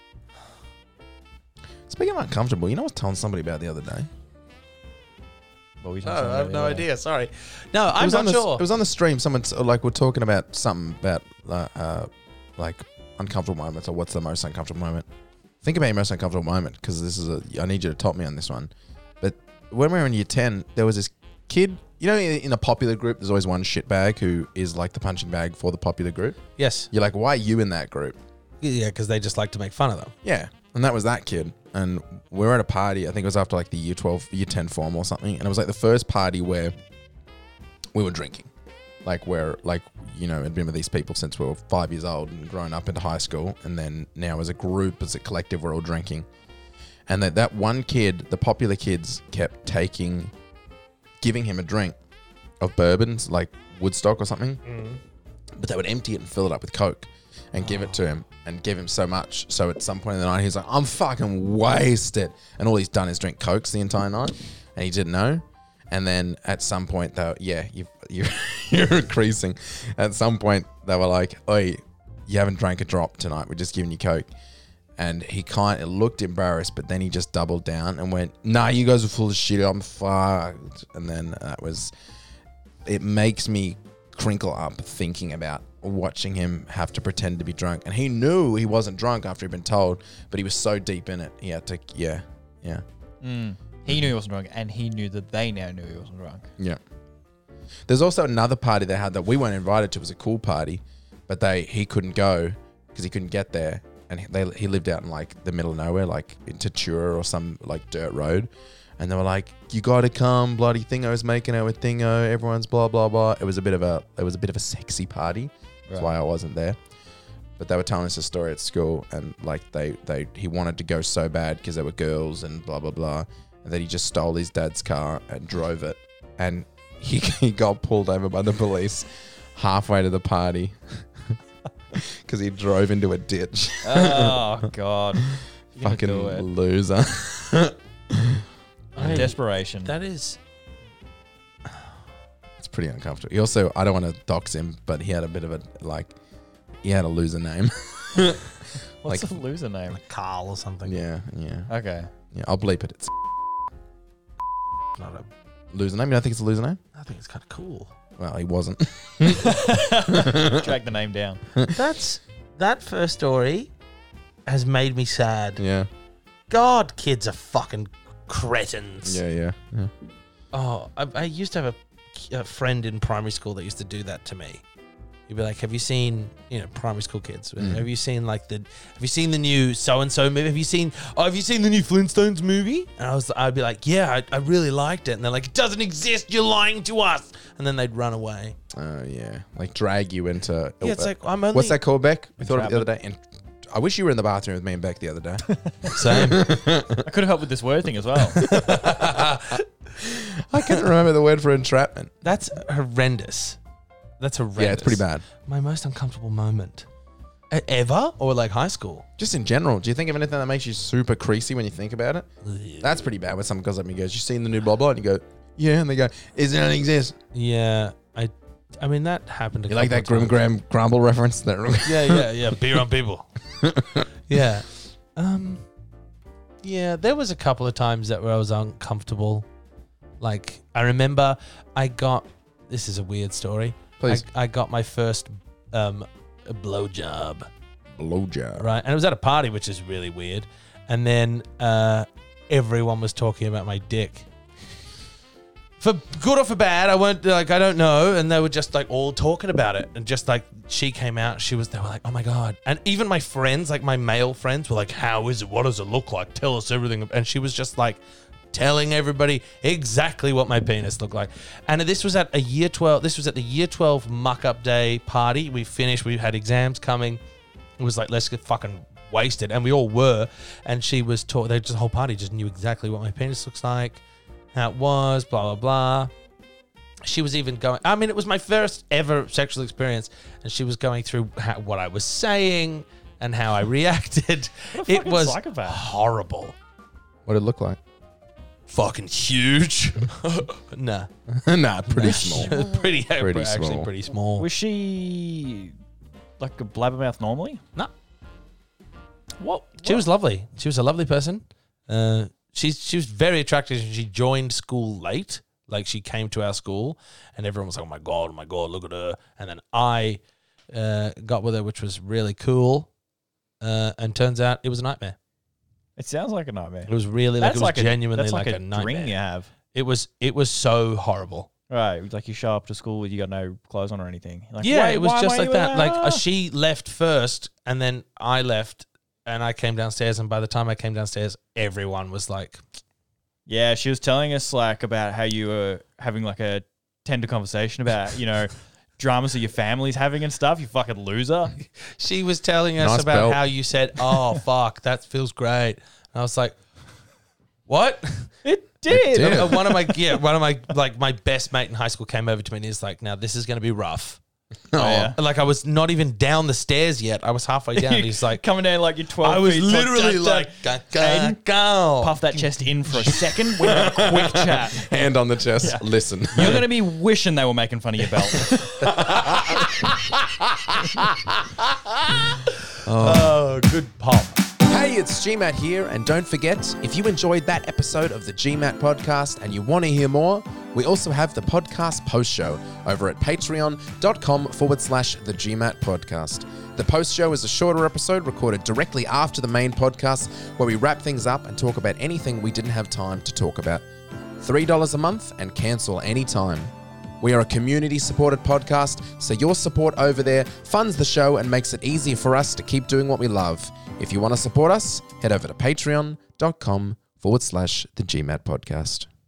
Speaker 3: Speaking of uncomfortable, you know what I was telling somebody about the other day?
Speaker 4: What were you
Speaker 2: Oh,
Speaker 4: talking
Speaker 2: I have
Speaker 4: about
Speaker 2: no
Speaker 4: the other day?
Speaker 2: idea. Sorry. No,
Speaker 3: It
Speaker 2: I'm
Speaker 3: was
Speaker 2: not
Speaker 3: on the,
Speaker 2: sure.
Speaker 3: It was on the stream. Someone t- like we're talking about something about uh, uh, like uncomfortable moments or what's the most uncomfortable moment. Think about your most uncomfortable moment because this is a. I need you to top me on this one. But when we were in year ten, there was this kid. You know, in in a popular group, there's always one shitbag who is like the punching bag for the popular group.
Speaker 2: Yes.
Speaker 3: You're like, why are you in that group?
Speaker 2: Yeah, because they just like to make fun of them.
Speaker 3: Yeah. And that was that kid. And we were at a party, I think it was after like the year twelve, year ten form or something. And it was like the first party where we were drinking. Like where, like, you know, had been with these people since we were five years old and grown up into high school. And then now as a group, as a collective, we're all drinking. And that, that one kid, the popular kids kept taking, giving him a drink of bourbons, like Woodstock or something. But they would empty it and fill it up with Coke and give it to him and give him so much. So at some point in the night, he's like, I'm fucking wasted. And all he's done is drink Cokes the entire night. And he didn't know. And then at some point, though, yeah, you, you, you're increasing. At some point, they were like, oi, you haven't drank a drop tonight. We're just giving you Coke. And he kind of looked embarrassed, but then he just doubled down and went, nah, you guys are full of shit. I'm fucked. And then that was, it makes me crinkle up thinking about watching him have to pretend to be drunk. And he knew he wasn't drunk after he'd been told, but he was so deep in it. He had to, yeah, yeah,
Speaker 4: Mm. He knew he wasn't drunk, and he knew that they now knew he wasn't drunk.
Speaker 3: yeah. There's also another party they had that we weren't invited to. It was a cool party, but they he couldn't go because he couldn't get there. And he, they, he lived out in like the middle of nowhere, like in Tatura or some like dirt road. and they were like, "You got to come, bloody Thingo's making out with Thingo. Everyone's blah blah blah." It was a bit of a it was a bit of a sexy party. That's
Speaker 4: Right.
Speaker 3: why I wasn't there. But they were telling us a story at school, and like they they he wanted to go so bad because there were girls and blah blah blah, and that he just stole his dad's car and drove it, and he he got pulled over by the police halfway to the party because he drove into a ditch.
Speaker 4: Oh God. You're gonna
Speaker 3: Fucking
Speaker 4: do it.
Speaker 3: loser.
Speaker 2: I-
Speaker 4: Desperation.
Speaker 2: That is.
Speaker 3: It's pretty uncomfortable. He also, I don't want to dox him, but he had a bit of a like, he had a loser name.
Speaker 4: What's
Speaker 3: like-
Speaker 4: the loser name?
Speaker 2: Carl or something.
Speaker 3: yeah, yeah,
Speaker 4: Okay.
Speaker 3: yeah. I'll bleep it. It's
Speaker 2: Not a,
Speaker 3: loser name. You don't think it's a loser name?
Speaker 2: I think it's kind of cool.
Speaker 3: Well, he wasn't.
Speaker 4: Drag the name down.
Speaker 2: That's that first story has made me sad.
Speaker 3: yeah,
Speaker 2: God, kids are fucking cretins.
Speaker 3: yeah, yeah, yeah.
Speaker 2: Oh, I, I used to have a, a friend in primary school that used to do that to me. You'd be like, "Have you seen, you know, primary school kids?
Speaker 3: Mm.
Speaker 2: Have you seen like the, have you seen the new so and so movie? Have you seen, oh, have you seen the new Flintstones movie?" And I was, I'd be like, "Yeah, I, I really liked it." And they're like, "It doesn't exist. You're lying to us." And then they'd run away.
Speaker 3: Oh yeah, like drag you into.
Speaker 2: Yeah, it's like I'm only.
Speaker 3: What's that called, Beck? We thought of it the
Speaker 4: Entrapment.
Speaker 3: other day, and I wish you were in the bathroom with me and Beck the other day.
Speaker 2: Same.
Speaker 4: I could have helped with this word thing as well.
Speaker 3: I can't remember the word for entrapment.
Speaker 2: That's horrendous. That's horrendous.
Speaker 3: Yeah, it's pretty bad.
Speaker 2: My most uncomfortable moment E- ever, or like high school.
Speaker 3: Just in general, do you think of anything that makes you super creasy when you think about it? That's pretty bad when someone goes up and goes, "You seen the new blah blah?" And you go, "Yeah," and they go, "Is it don't exist?"
Speaker 2: Yeah, I, I mean that happened. A
Speaker 3: You like that
Speaker 2: couple
Speaker 3: Grim
Speaker 2: of times.
Speaker 3: Graham Grumble reference? That
Speaker 2: Yeah, yeah, yeah. Beer on people. Yeah. Um. Yeah, there was a couple of times that where I was uncomfortable. Like I remember, I got. This is a weird story.
Speaker 3: Please.
Speaker 2: I, I got my first um blowjob.
Speaker 3: Blowjob.
Speaker 2: Right, and it was at a party, which is really weird. And then uh, everyone was talking about my dick. For good or for bad, I won't like I don't know. And they were just like all talking about it, and just like she came out, she was they were like, "Oh my god!" And even my friends, like my male friends, were like, "How is it? What does it look like? Tell us everything." And she was just like telling everybody exactly what my penis looked like. And this was at a year twelve. This was at the year twelve muck up day party. We finished. We had exams coming. It was like, let's get fucking wasted. And we all were. And she was taught, they just the whole party just knew exactly what my penis looks like, how it was, blah, blah, blah. She was even going, I mean, it was my first ever sexual experience. And she was going through how, what I was saying and how I reacted.
Speaker 4: What a
Speaker 2: It
Speaker 4: fucking
Speaker 2: was
Speaker 4: psychopath.
Speaker 2: horrible.
Speaker 3: What did it look like?
Speaker 2: Fucking huge. Nah.
Speaker 3: Nah, pretty small.
Speaker 2: pretty,
Speaker 3: Pretty
Speaker 2: actually
Speaker 3: small.
Speaker 2: pretty small.
Speaker 4: Was she like a blabbermouth normally?
Speaker 2: No.
Speaker 4: What?
Speaker 2: She was lovely. She was a lovely person. Uh, she's she was very attractive. She joined school late. Like she came to our school, and everyone was like, "Oh my god, oh my god, look at her!" And then I uh, got with her, which was really cool. Uh, and turns out it was a nightmare.
Speaker 4: It sounds like a nightmare.
Speaker 2: It was really like it was
Speaker 4: a,
Speaker 2: genuinely
Speaker 4: that's
Speaker 2: like,
Speaker 4: like
Speaker 2: a, nightmare.
Speaker 4: dream you have.
Speaker 2: It was it was so horrible.
Speaker 4: Right, like you show up to school with you got no clothes on or anything. Like,
Speaker 2: Yeah,
Speaker 4: wait,
Speaker 2: it was
Speaker 4: why am
Speaker 2: just
Speaker 4: I
Speaker 2: like
Speaker 4: doing
Speaker 2: that. Like uh,
Speaker 4: Ah.
Speaker 2: she left first, and then I left, and I came downstairs. And by the time I came downstairs, everyone was like,
Speaker 4: Yeah, she was telling us like about how you were having like a tender conversation about, you know, dramas that your family's having and stuff. You fucking loser.
Speaker 2: she was telling us
Speaker 3: Nice
Speaker 2: about
Speaker 3: belt.
Speaker 2: how you said, "Oh fuck, that feels great." And I was like, "What?"
Speaker 4: It did.
Speaker 3: did.
Speaker 2: Uh, one of my yeah, one of my like my best mate in high school came over to me and he's like, "Now this is going to be rough."
Speaker 4: Oh, yeah.
Speaker 2: Like I was not even down the stairs yet. I was halfway down. And he's like,
Speaker 4: Coming down like you're twelve
Speaker 2: I was
Speaker 4: feet tall.
Speaker 2: literally
Speaker 4: Dun,
Speaker 2: like,
Speaker 4: dun.
Speaker 2: "Go,
Speaker 4: Aiden,
Speaker 2: go."
Speaker 4: puff that chest in for a second. We have a quick chat.
Speaker 3: Hand on the chest. Listen.
Speaker 4: You're going to be wishing they were making fun of your belt.
Speaker 2: Oh, good pop.
Speaker 3: Hey, it's G MAT here, and don't forget, if you enjoyed that episode of the G MAT podcast and you want to hear more, we also have the podcast post show over at patreon.com forward slash the GMAT podcast. The post show is a shorter episode recorded directly after the main podcast where we wrap things up and talk about anything we didn't have time to talk about. three dollars a month and cancel anytime. We are a community-supported podcast, so your support over there funds the show and makes it easier for us to keep doing what we love. If you want to support us, head over to patreon.com forward slash the GMAT podcast.